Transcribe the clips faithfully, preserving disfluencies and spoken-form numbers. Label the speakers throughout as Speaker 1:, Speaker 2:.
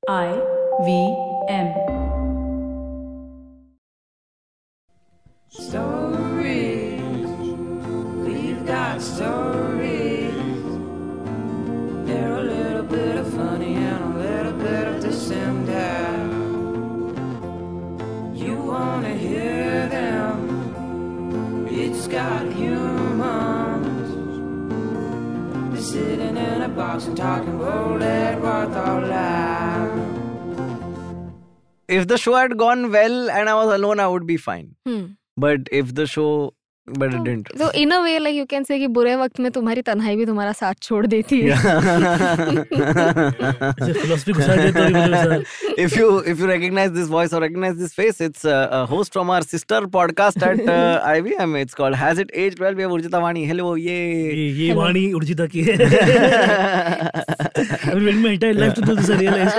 Speaker 1: I V M.
Speaker 2: Stories, we've got stories. They're a little bit of funny and a little bit of dissenter. You wanna hear them? It's got humans. They're sitting in a box and talking bold Edward all loud.
Speaker 3: If the show had gone well and I was alone, I would be fine.
Speaker 4: Hmm.
Speaker 3: But if the show, but it didn't.
Speaker 4: So in a way, like you can say कि बुरे वक्त में तुम्हारी तन्हाई भी तुम्हारा साथ छोड़ देती है.
Speaker 5: philosophy घुसा देता है मुझे sir.
Speaker 3: If you if you recognize this voice or recognize this face, it's uh, a host from our sister podcast at uh, I V M. It's called Has It Aged Well? We have Urjita Vani. Hello, yay!
Speaker 5: ये ये वाणी उर्जिता की है. I've been waiting my entire life to do this. I realized.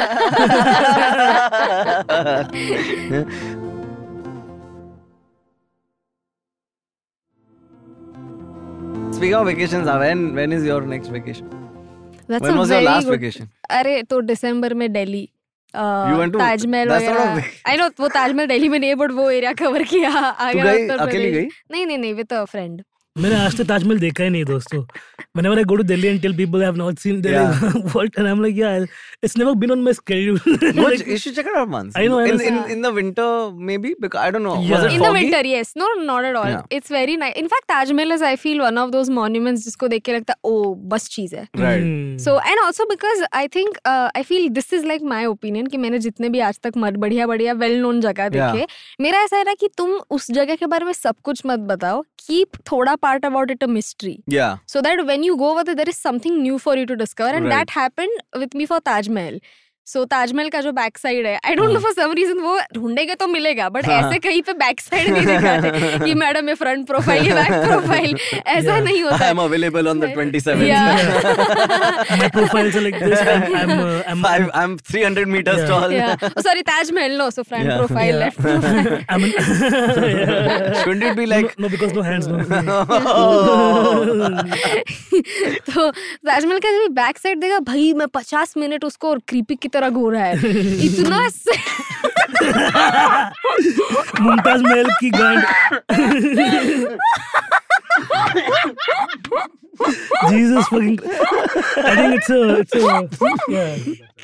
Speaker 3: Speaking of vacations, when when is your next vacation?
Speaker 4: That's
Speaker 3: When
Speaker 4: a
Speaker 3: was your
Speaker 4: very
Speaker 3: last
Speaker 4: good-
Speaker 3: vacation?
Speaker 4: अरे तो दिसंबर में Delhi.
Speaker 3: You went to-
Speaker 4: Taj Mahal
Speaker 3: that's not a
Speaker 4: वगैरह.
Speaker 3: vac-
Speaker 4: I know वो ताजमहल दिल्ली में नहीं, but वो area cover किया. आगरा
Speaker 3: गई?
Speaker 4: उत्तर
Speaker 3: अकेली
Speaker 4: प्रदेश.
Speaker 3: गई?
Speaker 4: नहीं नहीं नहीं with a friend.
Speaker 5: मैंने आज तक ताजमहल देखा ही नहीं दोस्तों. Whenever I go to Delhi and tell people I have not seen Delhi,
Speaker 3: Yeah.
Speaker 5: what? And I'm like, yeah, it's never been on my schedule.
Speaker 3: Which you should check it out once.
Speaker 5: I know, I
Speaker 3: In
Speaker 5: know.
Speaker 3: in, in the winter maybe because I don't know.
Speaker 5: Yeah.
Speaker 3: Was it
Speaker 4: In the
Speaker 3: foggy?
Speaker 4: winter, yes. No, not at all.
Speaker 3: Yeah.
Speaker 4: It's very nice. In fact, Taj Mahal is, I feel, one of those monuments जिसको देख के लगता है, oh, बस चीज़ है.
Speaker 3: Right.
Speaker 5: Hmm.
Speaker 4: So and also because I think uh, I feel this is like my opinion कि मैंने जितने भी आज तक मत बढ़िया बढ़िया well known जगह
Speaker 3: Yeah.
Speaker 4: देखे, मेरा ऐसा है ना कि तुम उस जगह के बारे में सब कुछ मत बताओ, keep थोड़ा part about it a mystery.
Speaker 3: Yeah.
Speaker 4: So that when you go over there, there is something new for you to discover, and
Speaker 3: Right.
Speaker 4: that happened with me for Taj Mahal. So Taj Mahal का जो back side है, I don't know for some reason वो ढूंढेगे तो मिलेगा, but ऐसे कहीं पे बैक साइड नहीं दिखाते कि मैडम ये फ्रंट प्रोफाइल ये बैक प्रोफाइल, ऐसा नहीं होता
Speaker 3: I
Speaker 4: है.
Speaker 3: am available on the twenty-seventh.
Speaker 4: Yeah.
Speaker 5: My profiles are like this. I'm, I'm, uh, I'm,
Speaker 3: Five, I'm three hundred meters
Speaker 5: Yeah.
Speaker 3: tall.
Speaker 4: Yeah. Oh, sorry, Taj Mahal, no. So front
Speaker 3: Yeah.
Speaker 4: profile,
Speaker 5: Yeah.
Speaker 4: left profile.
Speaker 5: I'm an, yeah.
Speaker 3: Shouldn't it be like
Speaker 5: no, no, because no hands, no.
Speaker 4: तो ताजमहल का जब back side देखा, भाई मैं पचास minute उसको और creepy की तरह घूर रहा है, इतना से
Speaker 5: मुमताज महल की गांड. Jesus fucking. I think it's a, it's a, yeah.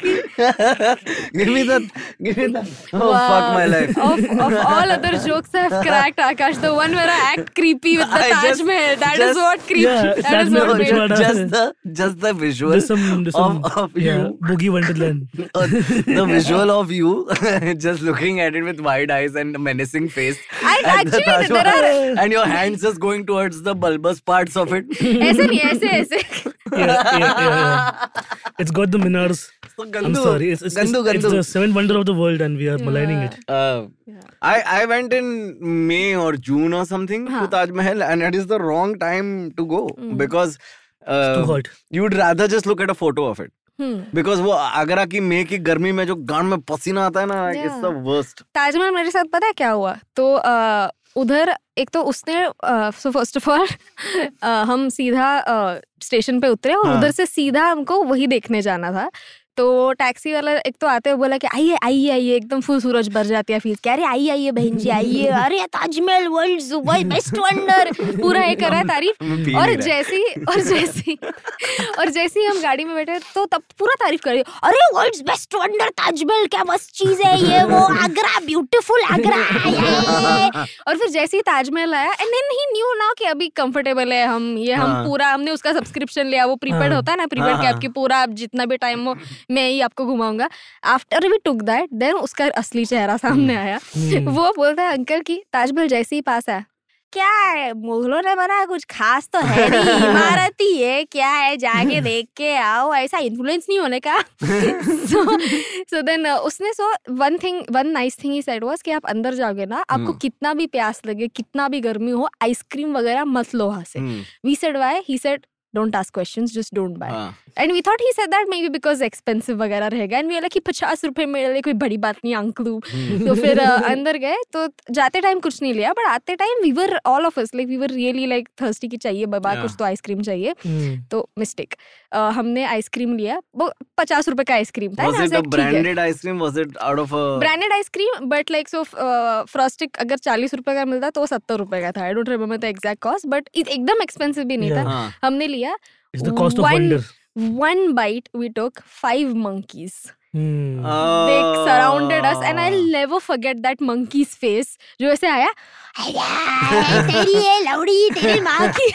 Speaker 3: give me that, give me that. Oh
Speaker 4: Wow.
Speaker 3: fuck my life.
Speaker 4: Of, of all other jokes I've cracked, Akash, the one where I act creepy with the
Speaker 3: I
Speaker 4: Taj
Speaker 3: just-
Speaker 4: Mahal, that
Speaker 3: just-
Speaker 4: is what creepy.
Speaker 5: Yeah,
Speaker 4: that is
Speaker 5: Taj
Speaker 4: what
Speaker 5: Mahal
Speaker 4: made
Speaker 5: Rajwada.
Speaker 3: just the, just the visual
Speaker 5: There's some, there's some,
Speaker 3: of, of
Speaker 5: yeah,
Speaker 3: you,
Speaker 5: Boogie Wonderland.
Speaker 3: uh, the visual of you, just looking at it with wide eyes and a menacing face.
Speaker 4: I
Speaker 3: at the
Speaker 4: actually
Speaker 3: Taj
Speaker 4: there
Speaker 3: Mahal,
Speaker 4: are
Speaker 3: and your hands just going towards the bulbous parts of it.
Speaker 4: ऐसे नहीं ऐसे ऐसे.
Speaker 5: Yeah, yeah, yeah, yeah. It's got the minars.
Speaker 3: So
Speaker 5: I'm
Speaker 3: gandu,
Speaker 5: sorry. It's, it's,
Speaker 3: gandu,
Speaker 5: it's, it's
Speaker 3: gandu.
Speaker 5: the seventh wonder of the world and we are maligning it.
Speaker 3: Uh, I I went in May or June or something to
Speaker 4: Huh.
Speaker 3: Taj Mahal, and it is the wrong time to go because uh,
Speaker 5: too hot.
Speaker 3: you'd rather just look at a photo of it.
Speaker 4: Hmm.
Speaker 3: Because वो आगरा की मे की गर्मी में जो गांड में पसीना आता है ना, like, it's the worst.
Speaker 4: Taj Mahal मेरे साथ पता है क्या हुआ, तो अ, उधर एक तो उसने सो फर्स्ट ऑफ ऑल हम सीधा स्टेशन पे उतरे और
Speaker 3: हाँ.
Speaker 4: उधर से सीधा हमको वही देखने जाना था. तो टैक्सी वाला एक तो आते हुए बोला कि आइए आइए आइए, एकदम फुल सूरज भर जाती है फीस, कह रहे आइए आइए बहन जी आइए, अरे ताजमहल वर्ल्ड बेस्ट वंडर, पूरा ये कर रहा है तारीफ.
Speaker 3: पी
Speaker 4: और
Speaker 3: नहीं रहा है.
Speaker 4: जैसी और जैसी और जैसी हम गाड़ी में बैठे तो तब पूरा तारीफ कर रही, अरे वर्ल्ड्स बेस्ट वंडर ताजमहल, क्या मस्त चीज है ये, वो आगरा ब्यूटीफुल आगरा. और फिर जैसे ही ताजमहल आया, and then he knew now कि अभी कंफर्टेबल है हम, ये हम
Speaker 3: हाँ.
Speaker 4: पूरा हमने उसका सब्सक्रिप्शन लिया, वो प्रीपेड
Speaker 5: हाँ.
Speaker 4: होता है ना, प्रीपेड
Speaker 3: हाँ,
Speaker 4: कैब की, पूरा आप जितना भी टाइम हो मैं ही आपको घुमाऊंगा. After we took that, then उसका असली चेहरा सामने आया. वो बोलता है अंकल की ताजमहल जैसे ही पास आया, क्या है मुगलों ने बनाया, कुछ खास तो है नहीं, इमारत ही है, क्या है जाके देख के आओ, ऐसा इन्फ्लुएंस नहीं होने का. सो सो देन उसने so one thing one nice thing he said was कि आप अंदर जाओगे ना, आपको कितना भी प्यास लगे, कितना भी गर्मी हो, आइसक्रीम वगैरह मत लो वहां से.
Speaker 3: Hmm.
Speaker 4: We said why, he said don't ask questions, just don't buy.
Speaker 3: हाँ.
Speaker 4: And we thought he said that maybe because expensive वगैरह रहेगा, and we were like कि पचास रुपए मेरे लिए कोई बड़ी बात नहीं अंकलू. तो फिर uh, अंदर गए, तो जाते टाइम कुछ नहीं लिया, but आते time we were all of us like we were really like thirsty कि चाहिए बाबा
Speaker 3: Yeah.
Speaker 4: कुछ तो आइसक्रीम चाहिए.
Speaker 5: Hmm.
Speaker 4: तो मिस्टेक, uh, हमने आइसक्रीम लिया, वो पचास रुपए का आइसक्रीम था.
Speaker 3: Was it a branded ice cream? Was it out of a
Speaker 4: branded ice cream, but like so Frostick अगर चालीस रुपए का मिलता तो वो सत्तर रुपए का था. I don't remember the exact cost, but एकदम एक्सपेंसिव भी नहीं
Speaker 5: Yeah.
Speaker 4: था.
Speaker 3: हाँ.
Speaker 4: हमने लिया.
Speaker 5: It's the cost of
Speaker 4: One-
Speaker 5: wonder.
Speaker 4: One bite we took five monkeys.
Speaker 5: Hmm.
Speaker 4: They surrounded us and I'll never forget that monkey's face. जो ऐसे आया, तेरी ये लौड़ी तेरी माँ की.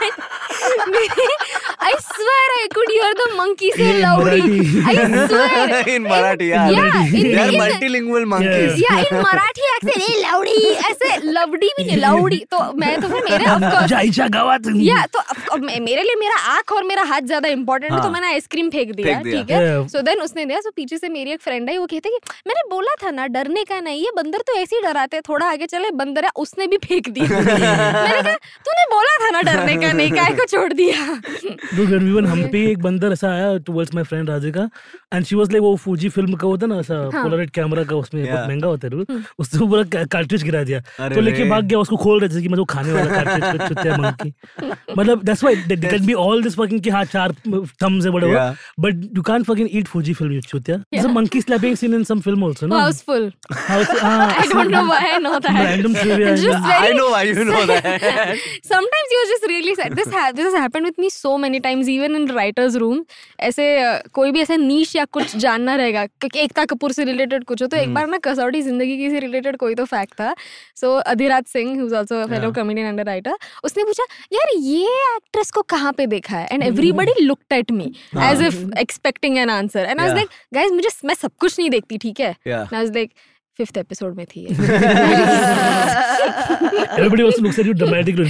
Speaker 4: I swear I could hear the monkey say
Speaker 5: In
Speaker 4: लौड़ी.
Speaker 5: Marathi.
Speaker 4: I swear.
Speaker 3: in Marathi? Yeah,
Speaker 4: Yeah, in-
Speaker 3: they are
Speaker 4: in-
Speaker 3: multilingual monkeys.
Speaker 4: या इन मराठी accent ए लौड़ी ऐसे लवड़ी भी नहीं लौड़ी. तो मैं तो फिर मेरे of course
Speaker 5: जायच्या गावात.
Speaker 4: या तो of- अब मे- मेरे लिए मेरा आँख और मेरा हाथ ज्यादा इंपॉर्टेंट है, तो
Speaker 3: हाँ.
Speaker 4: मैंने आइसक्रीम फेंक दिया.
Speaker 3: फेंक दिया.
Speaker 4: ठीक है.
Speaker 5: Yeah.
Speaker 4: सो देन उसने दिया. सो पीछे से मेरी एक फ्रेंड है, वो कहते कि मैंने बोला था ना डरने का नहीं, ये बंदर तो ऐसे ही डराते, थोड़ा आगे चले बंदर है, उसने भी फेंक दी. मैंने कहा तूने बोला था ना डरने का नहीं, काहे को छोड़ दिया.
Speaker 5: Dude, when we were in Hampi, एक बंदर ऐसा आया towards my friend Radhika, and she was like वो फूजी फिल्म का होता है ना ऐसा पोलराइड कैमरा का, उसमें बहुत महंगा होता है dude. उसने वो पूरा कार्ट्रिज गिरा दिया,
Speaker 3: अरे
Speaker 5: तो लेके
Speaker 3: रे.
Speaker 5: भाग गया. उसको खोल रहे थे कि मैं तो खाने वाला कार्ट्रिज को छुट्टे मंकी. मतलब that's why there can be all this fucking कि हाँ चार thumbs है whatever,
Speaker 3: Yeah.
Speaker 5: but you can't fucking eat Fuji film, you chutya. There's a monkey slapping scene in some film also, no?
Speaker 4: Hauseful.
Speaker 5: House, ah,
Speaker 4: I don't know why I know that.
Speaker 5: Random trivia.
Speaker 4: It's just
Speaker 3: I
Speaker 4: very
Speaker 3: know why you know that.
Speaker 4: sometimes you're just really sad. This ha- this has happened with me so many times, even in writers room. ऐसे uh, कोई भी ऐसा नीश या कुछ जानना रहेगा, क्योंकि एकता कपूर से रिलेटेड कुछ हो, तो एक बार ना कसौटी जिंदगी की से रिलेटेड कोई तो फैक्ट था. सो Adhiraj Singh, who's also a fellow comedian and a writer, उसने पूछा यार ये एक्ट्रेस को कहाँ पे देखा है, and everybody looked at me as if expecting an answer, and I was
Speaker 3: Yeah.
Speaker 4: like guys मुझे मैं सब कुछ नहीं देखती, ठीक है.
Speaker 3: Yeah.
Speaker 4: And I was like fifth episode में थी ये.
Speaker 5: Everybody also looks at you dramatically.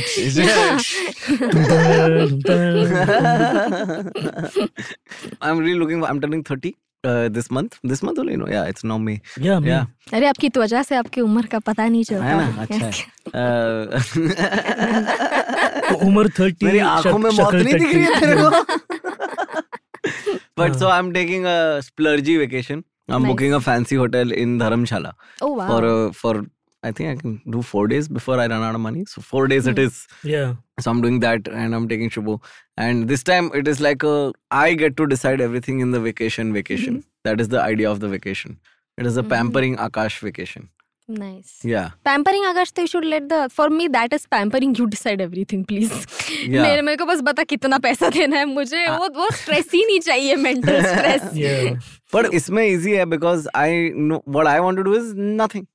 Speaker 3: I'm really looking for, I'm turning thirty uh, this month. This month only, no? Yeah, it's now May.
Speaker 5: Yeah, man.
Speaker 3: Yeah.
Speaker 4: अरे आपकी त्वचा से आपकी उम्र का पता नहीं चलता.
Speaker 3: है ना? अच्छा है. Uh,
Speaker 5: उम्र thirty.
Speaker 3: मेरी आंखों में मौत
Speaker 5: शक्ल
Speaker 3: नहीं दिख रही है
Speaker 5: thirty.
Speaker 3: तेरे को. But so I'm taking a splurgy vacation. I'm
Speaker 4: Nice.
Speaker 3: booking a fancy hotel in Dharamshala
Speaker 4: Oh wow.
Speaker 3: for uh, for I think I can do four days before I run out of money. So four days it is.
Speaker 5: Yeah.
Speaker 3: So I'm doing that and I'm taking Shubho. And this time it is like a, I get to decide everything in the vacation vacation. That is the idea of the vacation. It is a pampering Akash vacation.
Speaker 4: Nice.
Speaker 3: Yeah.
Speaker 4: Pampering Akash, तो you should let the, for me that is pampering, you decide everything please.
Speaker 3: Yeah.
Speaker 4: मेरे मेरे को बस बता कितना पैसा देना है मुझे, वो वो स्ट्रेस ही नहीं चाहिए, mental stress.
Speaker 5: Yeah.
Speaker 3: But इसमें easy है because I know what I want to do is nothing.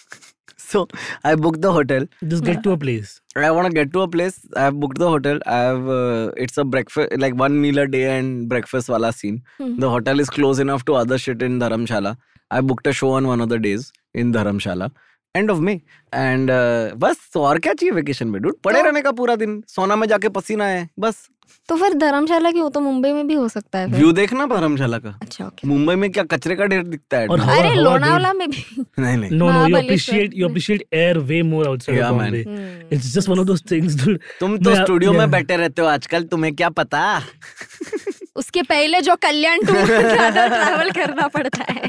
Speaker 3: So I booked the hotel.
Speaker 5: Just get to a place.
Speaker 3: I want to get to a place. I have booked the hotel. I have uh, it's a breakfast, like one meal a day and breakfast wala scene.
Speaker 4: Hmm.
Speaker 3: The hotel is close enough to other shit in Dharamshala. I booked a show on one of the days in Dharamshala. End of May. And uh, बस तो और क्या चाहिए vacation में dude? पड़े रहने का पूरा दिन, सोना में जाके पसीना है बस.
Speaker 4: तो फिर धर्मशाला की हो तो मुंबई में भी हो सकता है फिर.
Speaker 3: व्यू देखना धर्मशाला का.
Speaker 4: अच्छा ओके.
Speaker 3: मुंबई में क्या कचरे का ढेर दिखता है.
Speaker 5: और हवा-
Speaker 4: अरे
Speaker 5: हवा
Speaker 4: लोनावला में भी.
Speaker 3: नहीं नहीं.
Speaker 5: No, no, you
Speaker 4: Mahabaleshwar.
Speaker 5: appreciate you appreciate air way more outside
Speaker 3: Yeah,
Speaker 5: of
Speaker 3: man.
Speaker 5: Bombay. It's just one of those things, dude.
Speaker 3: तुम तो
Speaker 5: मैं-
Speaker 3: स्टूडियो में
Speaker 5: yeah.
Speaker 3: बैठे रहते हो आजकल, तुम्हें क्या पता.
Speaker 4: उसके पहले जो कल्याण टू ज्यादा ट्रैवल करना पड़ता है.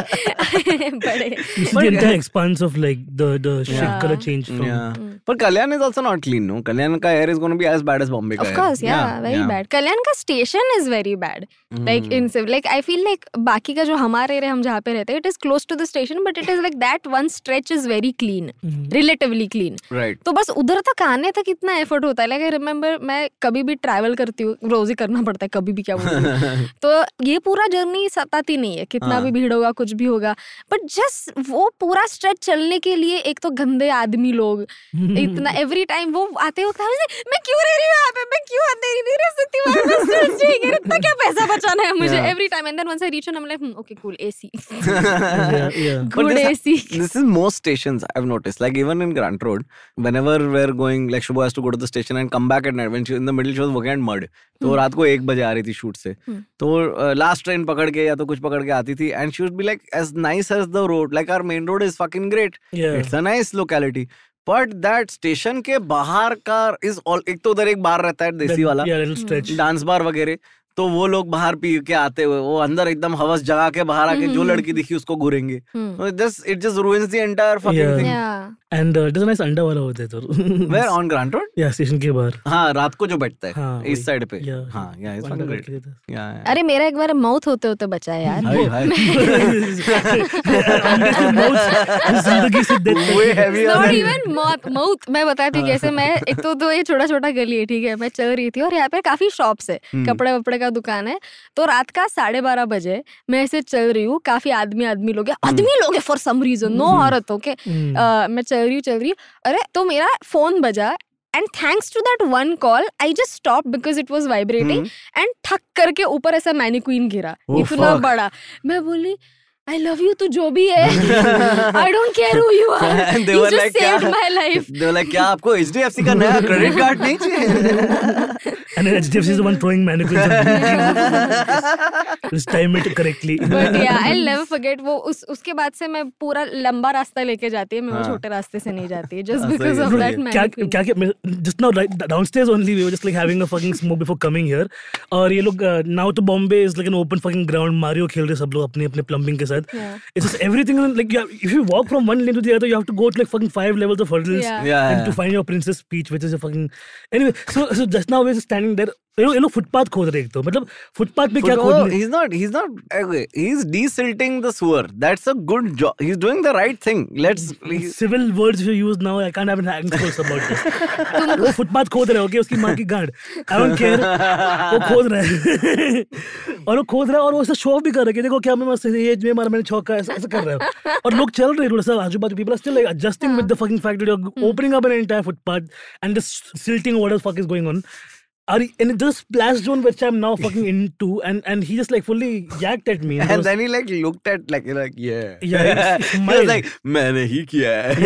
Speaker 4: बड़े.
Speaker 5: You see the entire expanse of like the the shit
Speaker 3: Yeah.
Speaker 5: color change from.
Speaker 3: Yeah. But Kalyan is also not clean, no? Kalyan ka air is going to be as bad as Bombay ka
Speaker 4: Of
Speaker 3: air.
Speaker 4: course, yeah, very
Speaker 3: yeah.
Speaker 4: bad. Kalyan का station is very bad. Like in like I feel like बाकी का जो हमारे area हम जहाँ पे रहते हैं, it is close to the station, but it is like that one stretch is very clean, relatively clean.
Speaker 3: Right.
Speaker 4: तो बस उधर तक आने तक इतना एफर्ट होता है. लाइक आई रिमेम्बर, मैं कभी भी ट्रैवल करती हूँ, रोज ही करना पड़ता है, कभी भी क्या बोलूं. तो ये पूरा जर्नी सताती नहीं है, कितना भी भीड़ होगा कुछ भी होगा, बट जस्ट वो पूरा स्ट्रेच चलने के लिए एक तो गंदे आदमी लोग इतना एवरी टाइम वो आते होता है, मैं क्यों रह रही हूँ यहाँ पे, मैं क्यों अंधेरी नहीं रह सकती वहाँ पे, स्ट्रेस चाहिए, इतना क्या पैसा बचाना है मुझे every time. And then once I reach I am like okay cool, AC,
Speaker 5: Yeah, yeah.
Speaker 3: But
Speaker 4: good
Speaker 3: this,
Speaker 4: AC.
Speaker 3: this is most stations I've noticed. Like even in Grant Road, whenever we're going, like Shubha has to go to the station and come back at night. When she in the middle, she was working at Mud. तो रात को एक बजे आ रही थी shoot से, तो last train पकड़ के या तो कुछ पकड़ के आती थी. And she would be like, as nice as the road, like our main road is fucking great.
Speaker 5: Yeah.
Speaker 3: It's a nice locality. But that station के बाहर का इज ऑल, एक तो उधर एक बार रहता है देसी वाला, डांस बार वगैरह, तो वो लोग बाहर पी के आते हुए वो अंदर एकदम हवस जगा के बाहर आके जो लड़की दिखी उसको घूरेंगे. Just it just ruins the entire fucking thing.
Speaker 5: And uh, it is a nice अंडा वाला होता है तो.
Speaker 3: Where on Grant Road?
Speaker 5: Yeah, station के बाहर.
Speaker 3: हाँ, रात को जो बैठता है
Speaker 5: हाँ,
Speaker 3: इस साइड पे.
Speaker 5: yeah,
Speaker 3: हाँ, yeah, it's fucking great. Yeah, yeah.
Speaker 4: अरे मेरा एक बार माउथ होते होते बचा है यार.
Speaker 3: हाय हाय.
Speaker 5: जिंदगी से death तक.
Speaker 3: Way heavier
Speaker 4: Not
Speaker 3: than-
Speaker 4: even mouth, mouth. मैं बताती हूँ कैसे. मैं एक तो तो ये छोटा छोटा गली है, ठीक है, मैं चल रही थी और यहाँ पे काफी शॉप्स है, कपड़े वपड़े का दुकान है. तो रात का साढ़े बारह बजे मैं ऐसे चल रही हूँ, काफी आदमी आदमी लोग हैं, आदमी लोग हैं फॉर सम रीजन, नो औरत. ओके, मैं चल रही हूँ चल रही हूँ अरे तो मेरा फोन बजा. And thanks to that one call, I just stopped because it was vibrating. And ठक करके ऊपर ऐसा मैनिक्वीन गिरा,
Speaker 3: Oh,
Speaker 4: इतना
Speaker 3: fuck.
Speaker 4: बड़ा. मैं बोली I love you, तू जो भी है. I don't care who you are.
Speaker 3: And they
Speaker 4: You
Speaker 3: were
Speaker 4: just
Speaker 3: like,
Speaker 4: saved
Speaker 3: क्या?
Speaker 4: my life.
Speaker 3: They were like, क्या आपको H D F C का नया क्रेडिट कार्ड नहीं चाहिए?
Speaker 5: And then H D F C is the one throwing mannequins. Just time it correctly.
Speaker 4: But yeah, I'll never forget. वो उस उसके बाद से मैं पूरा लंबा रास्ता लेके जाती है, मैं वो
Speaker 3: हाँ.
Speaker 4: छोटे रास्ते से नहीं जाती, just
Speaker 3: हाँ,
Speaker 4: because
Speaker 3: सही
Speaker 4: of
Speaker 3: है,
Speaker 4: that
Speaker 3: सही है.
Speaker 5: क्या
Speaker 4: mannequin.
Speaker 5: क्या क्या just now right downstairs only we were just like having a fucking smoke before coming here. और ये लोग uh, now to Bombay is like an open fucking ground. Mario खेल रहे सब लोग अपने अपने plumbing के साथ.
Speaker 4: Yeah.
Speaker 5: It's just everything like you have, if you walk from one lane to the other, you have to go to like fucking five levels of hurdles
Speaker 4: Yeah.
Speaker 3: Yeah,
Speaker 5: and
Speaker 3: yeah.
Speaker 5: to find your Princess Peach, which is a fucking anyway. So so just now we're just standing there. ये लोग ये लोग footpath खोद रहे एक तो मतलब footpath पे क्या
Speaker 3: But,
Speaker 5: खोद
Speaker 3: oh,
Speaker 5: रहे
Speaker 3: he's not he's not okay, he's desilting the sewer. That's a good job. He's doing the right thing. Let's he's-
Speaker 5: civil words you use now I can't have an hang scores about this. वो footpath खोद रहे हो okay उसकी मां की गांड I don't care वो खोद रहा है और वो खोद रहा है और वो ऐसा शो भी कर रहा है कि देखो क्या मैं मस्त एज में मारा मैंने चौका ऐसा ऐसा कर रहा है और लोग चल रहे हैं थोड़ा सा आजू बाजू people are still like adjusting with the fucking fact that you are opening up an entire footpath and just silting what the fuck is going on. Are you, and this splash zone which I'm now fucking into, and and he just like fully yacked at me.
Speaker 3: and
Speaker 5: was-
Speaker 3: then he like looked at like like yeah
Speaker 5: Yeah, it's- it's
Speaker 3: he was
Speaker 5: mild.
Speaker 3: like मैंने ही किया है.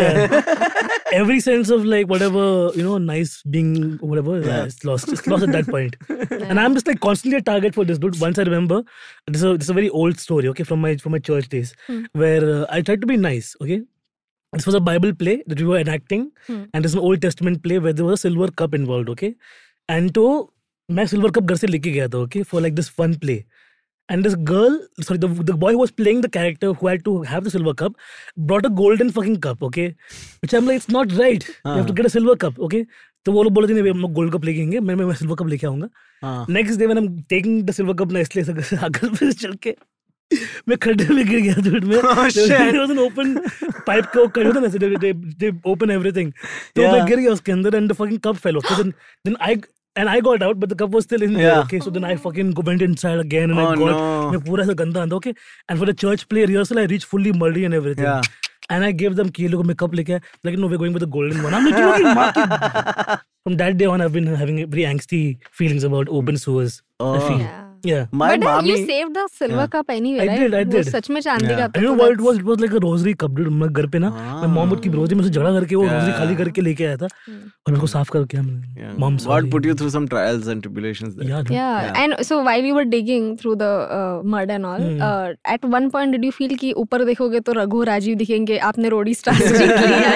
Speaker 5: Yeah. Every sense of like whatever you know, nice being whatever, yeah. it's lost. It's lost at that point. And I'm just like constantly a target for this dude. Once I remember, this is a, this is a very old story, okay, from my from my church days, where uh, I tried to be nice, okay. This was a Bible play that we were enacting, and this is an Old Testament play where there was a silver cup involved, okay. And तो मैं silver cup घर से लेके गया था okay for like this fun play and this girl sorry the the boy who was playing the character who had to have the silver cup brought a golden fucking cup okay which I'm like it's not right you have to get a silver cup okay तो वो लोग बोले थे नहीं हम लोग gold cup लेके आएंगे मैं मैं सिल्वर कप लेके आऊंगा next day when I am taking the silver cup ना इसलिए आगे से चल के मैं खड्डे में गिर गया dude मैं there was an open pipe को कर होता ना they they they open everything तो मैं गिर गया उसके अंदर and the fucking cup fell off so then then I and I got out but the cup was still in there
Speaker 3: Yeah.
Speaker 5: okay so then I fucking went inside again and
Speaker 3: Oh,
Speaker 5: I got
Speaker 3: no.
Speaker 5: मैं पूरा ऐसा गंदा अंदर okay and for the church play rehearsal I reached fully muddy and everything
Speaker 3: Yeah.
Speaker 5: and I gave them कि ये लोगों में cup लेके आए like no we're going with the golden one I'm like you know माँ की from that day on I've been having very angsty feelings about open sewers I
Speaker 3: Oh.
Speaker 5: feel
Speaker 4: Yeah.
Speaker 5: yeah
Speaker 3: My
Speaker 4: But uh,
Speaker 3: mommy
Speaker 4: you saved the silver cup anyway,
Speaker 5: I
Speaker 4: right?
Speaker 5: did, I
Speaker 4: वो
Speaker 5: did.
Speaker 4: सच में चांदी
Speaker 3: Yeah.
Speaker 4: का
Speaker 5: I
Speaker 4: था.
Speaker 5: know
Speaker 4: तो
Speaker 5: what it
Speaker 4: that's-
Speaker 5: was. It was like a rosary cup, dude. मैं घर पे ना मैं मॉम की रोजी में से झगड़ा करके वो रोजी खाली करके लेके आया था और मेरे को साफ करके हमने
Speaker 3: Yeah.
Speaker 5: Mom
Speaker 3: God put you through some trials and tribulations there.
Speaker 5: yeah, dude.
Speaker 4: Yeah.
Speaker 3: Yeah.
Speaker 4: And so while you were digging through the uh, mud and all,
Speaker 5: Hmm.
Speaker 4: uh, at one point did you feel कि ऊपर देखोगे तो रघु राजीव दिखेंगे, आपने रोडी star जीत लिया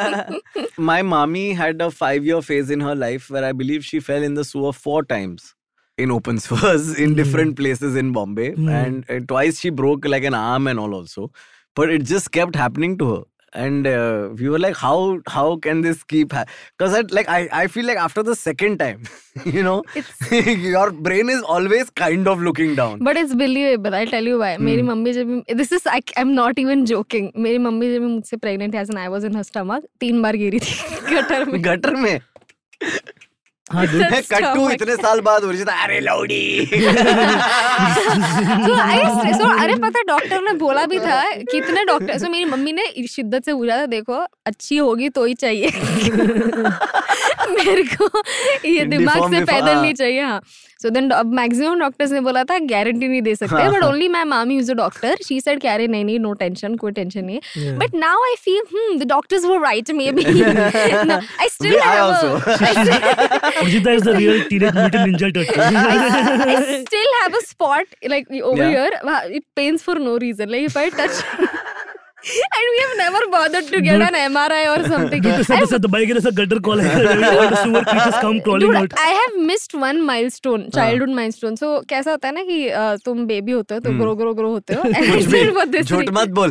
Speaker 4: है?
Speaker 3: My mommy had a five-year phase in her life where I believe she fell in the sewer four times in open sewers in different places in Bombay,
Speaker 5: Mm.
Speaker 3: and uh, twice she broke like an arm and all also. But it just kept happening to her, and uh, we were like, how how can this keep? Because like I I feel like after the second time, you know, your brain is always kind of looking down.
Speaker 4: But it's believable. I'll tell you why. मेरी mummy जब भी- this is I, I'm not even joking. मेरी mummy जब भी मुझसे pregnant है and I was in her stomach, तीन बार गिरी थी गटर में.
Speaker 3: गटर में
Speaker 5: हाँ dude.
Speaker 3: कट्टू इतने साल बाद हो रही थी, अरे लौड़ी.
Speaker 4: So I so अरे पता डॉक्टर ने बोला भी था कितने डॉक्टर so मेरी मम्मी ने शिद्दत से पूछा था देखो अच्छी होगी तो ही चाहिए मेरे को ये दिमाग से पैदल नहीं चाहिए. हाँ so then अब मैक्सिमम डॉक्टर्स ने बोला था गारंटी नहीं दे सकते but only my mummy is a doctor she said कि अरे नहीं नहीं नो टेंशन कोई टेंशन नहीं है but now I feel hmm the doctors were right maybe. No, I still
Speaker 3: I
Speaker 4: have
Speaker 3: also.
Speaker 4: a,
Speaker 5: Vijita is the real teenage mutant ninja turtle.
Speaker 4: I still have a spot like over
Speaker 3: Yeah.
Speaker 4: here. It pains for no reason. Like if I touch, And we have never bothered to get an M R I or something.
Speaker 5: Dude, the set the bike is a gutter call. All the sewer creatures come crawling
Speaker 4: Dude,
Speaker 5: out.
Speaker 4: I have missed one milestone, childhood milestone. So कैसा होता है ना कि uh, तुम baby होते हो तो grow grow grow होते हो. And
Speaker 3: कुछ
Speaker 4: then for
Speaker 3: भी
Speaker 4: this
Speaker 3: झूठ मत बोल.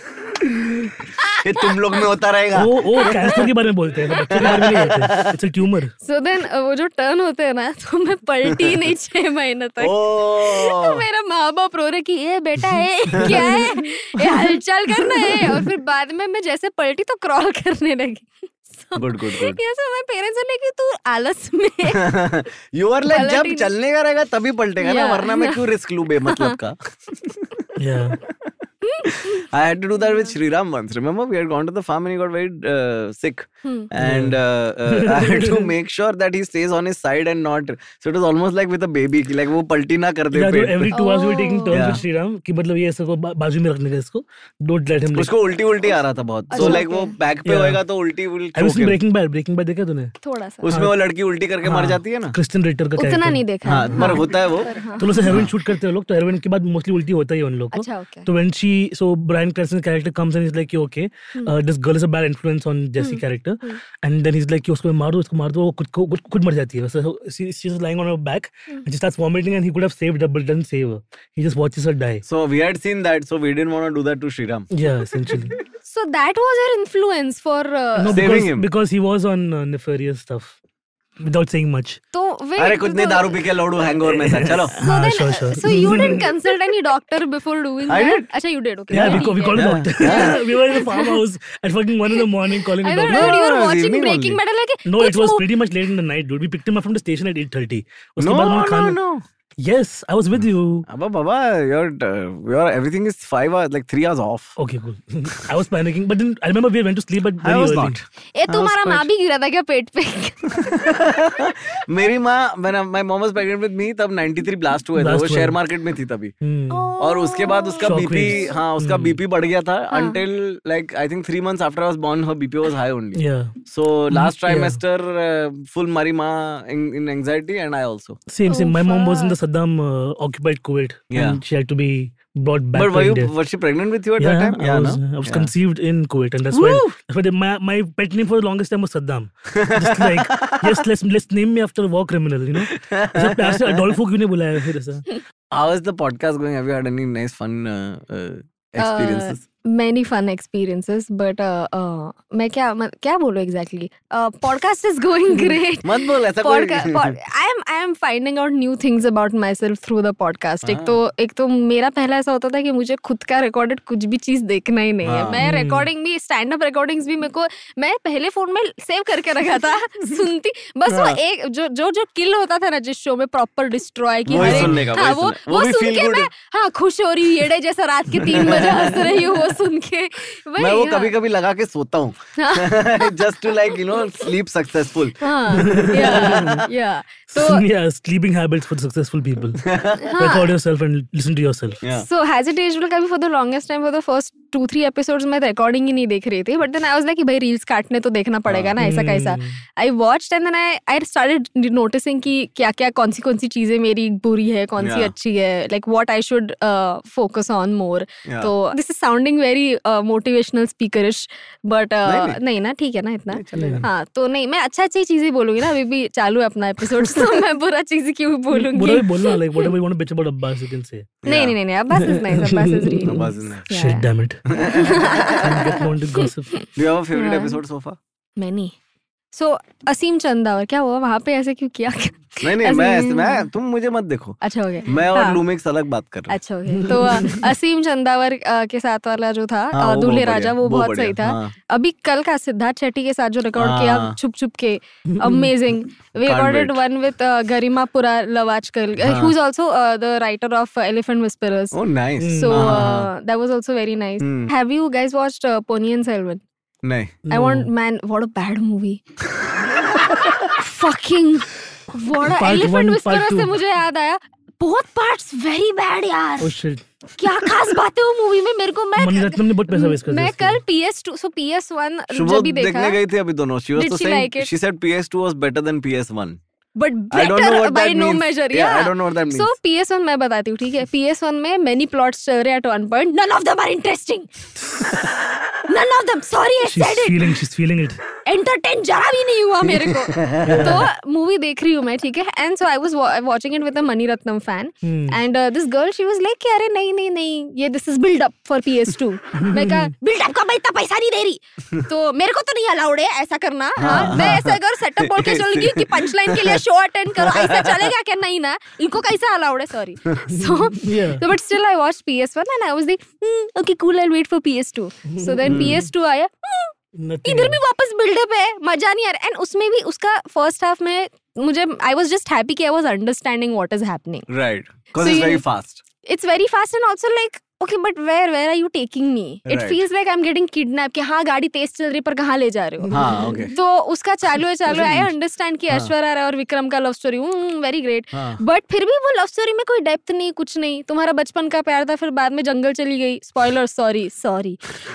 Speaker 3: ये तुम लोग में होता रहेगा.
Speaker 5: वो वो कैंसर के बारे में बोलते हैं, बच्चों के बारे में नहीं होते. It's a tumor.
Speaker 4: So then uh, वो जो टर्न होते हैं ना तो मैं पलटी नहीं छह महीने तक.
Speaker 3: Oh.
Speaker 4: तो मेरा माँ बाप रो रहे कि ये बेटा है क्या है ये हलचल करना है. और फिर बाद में मैं जैसे पलटी तो क्रॉल करने लगी. So,
Speaker 3: Good, good, good.
Speaker 4: ये सब मेरे पेरेंट्स ने कि तू आलस में.
Speaker 3: You are like
Speaker 4: पलट
Speaker 3: जब
Speaker 4: ही
Speaker 3: चलने का रहेगा तभी पलटेगा ना,
Speaker 4: Yeah.
Speaker 3: वरना मैं क्यों रिस्क लूं बेमतलब का.
Speaker 5: Yeah.
Speaker 3: I had to do that with Shriram once. Remember, we had gone to the farm and he got very uh, sick,
Speaker 4: Hmm.
Speaker 3: and uh, uh, I had to make sure that he stays on his side and not. So it was almost like with a baby, कि like वो पलटी ना कर दे
Speaker 5: Yeah, so
Speaker 3: pet.
Speaker 5: every two hours we were taking turns
Speaker 3: Yeah.
Speaker 5: with Shriram कि मतलब ये ऐसे को बा- बाजू में रखने का इसको. Don't let him. Like,
Speaker 3: उसको उल्टी उल्टी आ रहा था बहुत. So
Speaker 4: अच्छा,
Speaker 3: like वो
Speaker 4: okay.
Speaker 3: बैक पे
Speaker 5: Yeah.
Speaker 3: होएगा तो उल्टी will
Speaker 5: have you
Speaker 3: choke
Speaker 5: seen
Speaker 3: him.
Speaker 5: Breaking Bad? Breaking Bad देखा तूने?
Speaker 4: थोड़ा सा
Speaker 3: उसमें वो लड़की उल्टी करके मर जाती है ना.
Speaker 5: क्रिस्टियन रेटर का
Speaker 4: उतना
Speaker 5: character.
Speaker 4: नहीं देखा.
Speaker 3: हाँ, पर होता है वो.
Speaker 5: तो लोग हेरोइन शूट करते हैं लोग, तो हेरोइन के बाद मोस्टली उल्टी होता ही है उन लोग को.
Speaker 4: अच्छा ओके.
Speaker 5: तो when she so Bryan Cranston's character comes and he's like okay uh, this girl is a bad influence on Jesse character and then he's like कि उसको मार दो उसको मार दो वो खुद को खुद खुद मर जाती है. So she she's lying on her back and she starts vomiting and he could have saved her but doesn't save her. He just watches her die.
Speaker 3: So we had seen that, so we didn't want to do that to Shriram.
Speaker 5: Yeah, essentially.
Speaker 4: So that was your influence for. Uh,
Speaker 5: No,
Speaker 3: Saving
Speaker 5: because,
Speaker 3: him.
Speaker 5: because he was on uh, nefarious stuff without saying much.
Speaker 4: तो wait.
Speaker 3: अरे कुछ नहीं,
Speaker 4: तो-
Speaker 3: दारू P के लौड़ू hangover में था. चलो.
Speaker 4: So
Speaker 5: हाँ,
Speaker 4: then,
Speaker 5: sure, sure.
Speaker 4: so you didn't consult any doctor before doing
Speaker 3: I
Speaker 4: that?
Speaker 3: did.
Speaker 4: अच्छा, you did. Okay.
Speaker 5: Yeah, we,
Speaker 4: ठीक
Speaker 5: call, we
Speaker 4: है.
Speaker 5: called a
Speaker 3: Yeah.
Speaker 5: doctor.
Speaker 3: Yeah.
Speaker 5: We were in the farmhouse at fucking one in the morning calling
Speaker 4: I
Speaker 5: a
Speaker 4: don't
Speaker 5: doctor.
Speaker 4: know. You
Speaker 3: No,
Speaker 4: were
Speaker 3: no,
Speaker 4: watching
Speaker 3: evening
Speaker 4: Breaking
Speaker 3: only.
Speaker 4: Bad like.
Speaker 5: No, it
Speaker 4: कुछ
Speaker 5: was
Speaker 4: वो-
Speaker 5: pretty much late in the night, dude. We picked him up from the station at eight thirty. उसके
Speaker 3: No,
Speaker 5: बाद हम
Speaker 3: no,
Speaker 5: खाना-
Speaker 3: no.
Speaker 5: Yes, I was with you.
Speaker 3: Abba, Baba, your uh, your everything is five hours, like three hours off.
Speaker 5: Okay, cool. I was panicking, but then I remember we went to sleep, but
Speaker 3: I
Speaker 5: very
Speaker 3: was
Speaker 5: early.
Speaker 3: not.
Speaker 4: ए तुम्हारा माँ भी गिरा था क्या पेट पे?
Speaker 3: मेरी माँ, when my mom was pregnant with me, तब ninety-three blast हुए थे.
Speaker 5: Blast
Speaker 3: वो
Speaker 5: हुए.
Speaker 3: शेयर मार्केट में थी तभी.
Speaker 5: Hmm.
Speaker 3: और उसके बाद उसका
Speaker 5: Shock
Speaker 3: बीपी,
Speaker 5: waves.
Speaker 3: हाँ उसका
Speaker 5: Hmm.
Speaker 3: बीपी बढ़ गया था until like I think three months after I was born, her B P was high only.
Speaker 5: Yeah.
Speaker 3: So last
Speaker 5: Yeah.
Speaker 3: trimester, uh, full Mari Ma in, in anxiety, and I also.
Speaker 5: Same, same.
Speaker 4: Oh,
Speaker 5: My mom was in the
Speaker 4: fuck.
Speaker 5: Saddam uh, occupied Kuwait.
Speaker 3: Yeah.
Speaker 5: And she had to be brought back
Speaker 3: But
Speaker 5: to
Speaker 3: were you
Speaker 5: India.
Speaker 3: was she pregnant with you at
Speaker 5: yeah,
Speaker 3: that time?
Speaker 5: I was,
Speaker 3: no?
Speaker 5: I was
Speaker 3: Yeah.
Speaker 5: conceived in Kuwait, and that's why, that's why they, my my pet name for the longest time was Saddam. Just like yes, let's let's name me after a war criminal, you know. ऐसा प्यार से Adolfo क्यों नहीं बुलाया फिर ऐसा?
Speaker 3: How is the podcast going? Have you had any nice fun uh, uh, experiences?
Speaker 4: Many fun experiences, but uh, uh, मैं क्या मैं, क्या बोलूँ exactly? Uh, podcast is going great.
Speaker 3: मत बोल ऐसा कोई.
Speaker 4: Podca- pod- I am I am finding out new things about myself through the podcast. एक तो एक तो मेरा पहला ऐसा होता था कि मुझे खुद का रिकॉर्डेड कुछ भी चीज देखना ही नहीं है.
Speaker 3: हाँ.
Speaker 4: मैं रिकॉर्डिंग भी स्टैंड अप रिकॉर्डिंग्स भी मेरे को मैं पहले फोन में सेव करके रखा था सुनती बस वो
Speaker 3: हाँ.
Speaker 4: एक जो जो जो किल होता था ना जिस शो में प्रॉपर डिस्ट्रॉय की
Speaker 3: वही
Speaker 4: हर एक-
Speaker 3: सुनने का,
Speaker 4: हाँ,
Speaker 3: वही
Speaker 4: वो
Speaker 3: सुनने- वो
Speaker 4: वो
Speaker 3: भी
Speaker 4: सुन
Speaker 3: feel
Speaker 4: के
Speaker 3: good.
Speaker 4: मैं हाँ खुश हो रही हूँ येड़े जैसा रात के तीन बजे हंस रही हूँ वो सुन के. वही,
Speaker 3: मैं वो
Speaker 4: हाँ.
Speaker 3: कभी कभी लगा के सोता हूँ. Just to like you know sleep successful.
Speaker 4: हाँ, yeah, yeah. तो
Speaker 5: yeah, sleeping habits for successful people. Record yourself and listen to yourself.
Speaker 3: Yeah.
Speaker 4: So has it aged well? कभी for the longest time for the first two three episodes मैं recording ही नहीं देख रही थी. But then I was like कि भाई reels काटने तो देखना पड़ेगा ना ऐसा कैसा. I watched and then I I started noticing कि क्या क्या कौन सी कौन सी चीजें मेरी बुरी है कौन सी
Speaker 3: Yeah.
Speaker 4: अच्छी है. Like what I should uh, focus on more.
Speaker 3: Yeah.
Speaker 4: तो this is sounding very uh, motivational speakerish but uh,
Speaker 3: नहीं, नहीं.
Speaker 4: नहीं ना ठीक है ना इतना.
Speaker 3: चलेगा.
Speaker 4: हाँ तो नहीं मैं अच्छा अच्छी चीजें बोलूंगी ना अभी भी चालू है अपना एपिसोड तो मैं बुरा चीज क्यों बोलूंगी.
Speaker 5: बुरा भी बोलना like whatever you want to bitch about Abbas you can say.
Speaker 4: नहीं नहीं नहीं नहीं Abbas is nice. Abbas is really
Speaker 3: Abbas
Speaker 4: nice.
Speaker 3: is nice.
Speaker 4: Yeah.
Speaker 5: Shit, damn it. Can't get more into gossip.
Speaker 3: Do you have a favorite
Speaker 4: Yeah.
Speaker 3: episode so far?
Speaker 4: Many. So असीम चंदावर क्या हुआ वहाँ पे ऐसे क्यों किया?
Speaker 3: नहीं नहीं
Speaker 4: ऐसे
Speaker 3: मैं
Speaker 4: नहीं।
Speaker 3: मैं तुम मुझे मत देखो.
Speaker 4: अच्छा हो गया.
Speaker 3: मैं और
Speaker 4: हाँ.
Speaker 3: लूमिक्स अलग बात कर रहे हैं.
Speaker 4: अच्छा हो गया. तो अ, असीम चंदावर अ, के साथ वाला जो था
Speaker 3: हाँ,
Speaker 4: अ,
Speaker 3: वो
Speaker 4: दूल्हे
Speaker 3: बहुत
Speaker 4: राजा
Speaker 3: बढ़िया,
Speaker 4: वो
Speaker 3: वो
Speaker 4: बहुत
Speaker 3: बढ़िया,
Speaker 4: सही था.
Speaker 3: हाँ.
Speaker 4: अभी कल का सिद्धार्थ शेट्टी के साथ जो रिकॉर्ड किया
Speaker 3: हाँ.
Speaker 4: छुप छुप के amazing. We
Speaker 3: Can't
Speaker 4: recorded
Speaker 3: wait.
Speaker 4: One with Garima Pura Love Aaj Kal
Speaker 3: हाँ.
Speaker 4: Who is also the writer of elephant whisperers.
Speaker 3: Oh nice.
Speaker 4: So
Speaker 3: हाँ, हाँ, हाँ.
Speaker 4: uh, that was also very nice.
Speaker 3: Hmm.
Speaker 4: Have you guys watched uh, Ponniyin Selvan?
Speaker 3: नहीं.
Speaker 4: I want man, what a bad movie. Fucking what a
Speaker 5: Part
Speaker 4: elephant
Speaker 5: one,
Speaker 4: whisperer
Speaker 5: part two.
Speaker 4: से मुझे याद आया. Both parts very bad यार.
Speaker 5: Oh shit.
Speaker 4: क्या खास बातें हो मूवी में मेरे को मैं
Speaker 5: मणिरत्नम ने बहुत पैसा वेस्ट कर दिया
Speaker 4: मैं
Speaker 5: इसके
Speaker 4: कल
Speaker 5: लिए.
Speaker 4: P S two so P S one
Speaker 3: शुभ
Speaker 4: जब भी देखा
Speaker 3: देखने गई थी अभी दोनों. She was
Speaker 4: Did
Speaker 3: the
Speaker 4: she
Speaker 3: same.
Speaker 4: like it?
Speaker 3: She said P S two was better than P S one.
Speaker 4: but
Speaker 3: I don't know
Speaker 4: better
Speaker 3: what
Speaker 4: by
Speaker 3: that
Speaker 4: no
Speaker 3: means.
Speaker 4: measure.
Speaker 3: Yeah,
Speaker 4: Yeah,
Speaker 3: I don't know what that means.
Speaker 4: So P S one मैं बताती हूँ, ठीक है? P S one में many plots चल रहे हैं at one point. None of them are interesting. None of them. Sorry, I
Speaker 5: She's
Speaker 4: said it.
Speaker 5: feeling, she's feeling it.
Speaker 4: Entertain जरा भी नहीं हुआ मेरे को. तो मूवी देख रही हूँ मैं, ठीक है? And so I was wa- watching it with a Mani Ratnam fan.
Speaker 5: Hmm.
Speaker 4: And uh, this girl, she was like, अरे नहीं नहीं नहीं, ये this is build up for P S two. मैं कहा build up का मैं इतना पैसा नहीं दे रही. तो मेरे को तो नहीं अलाउड है ऐसा करना. हाँ, मैं ऐसा अगर सेटअप बोल के चल गई कि पंच लाइन के लिए शो अटेंड करो, ऐसा चलेगा क्या? नहीं ना, इनको कैसा अलाउड है? Sorry. So,
Speaker 5: Yeah.
Speaker 4: so but still I watched P S one and I was like, hmm, okay, cool, I'll wait for P S two. So then P S two आया. Hmm,
Speaker 5: Nothing.
Speaker 4: इधर भी वापस buildup है, मजा नहीं आ रहा. And उसमें भी उसका फर्स्ट हाफ में मुझे आई वाज जस्ट हैप्पी कि I was understanding what is happening.
Speaker 3: Right. Because
Speaker 4: So
Speaker 3: it's
Speaker 4: you-
Speaker 3: very fast.
Speaker 4: It's very fast and also like okay, but where where are you taking me? It
Speaker 3: Right.
Speaker 4: feels like I'm getting kidnapped. कि हाँ गाड़ी तेज चल रही पर कहाँ ले जा रहे हो?
Speaker 3: हाँ, okay.
Speaker 4: तो उसका चालू है चालू है. आई अंडरस्टैंड कि ऐश्वर्या राय और विक्रम का लव स्टोरी वेरी ग्रेट,
Speaker 3: हाँ.
Speaker 4: बट फिर भी वो लव स्टोरी में कोई डेप्थ नहीं, कुछ नहीं. तुम्हारा बचपन का प्यार था, फिर बाद में जंगल चली गई. Spoiler, sorry sorry.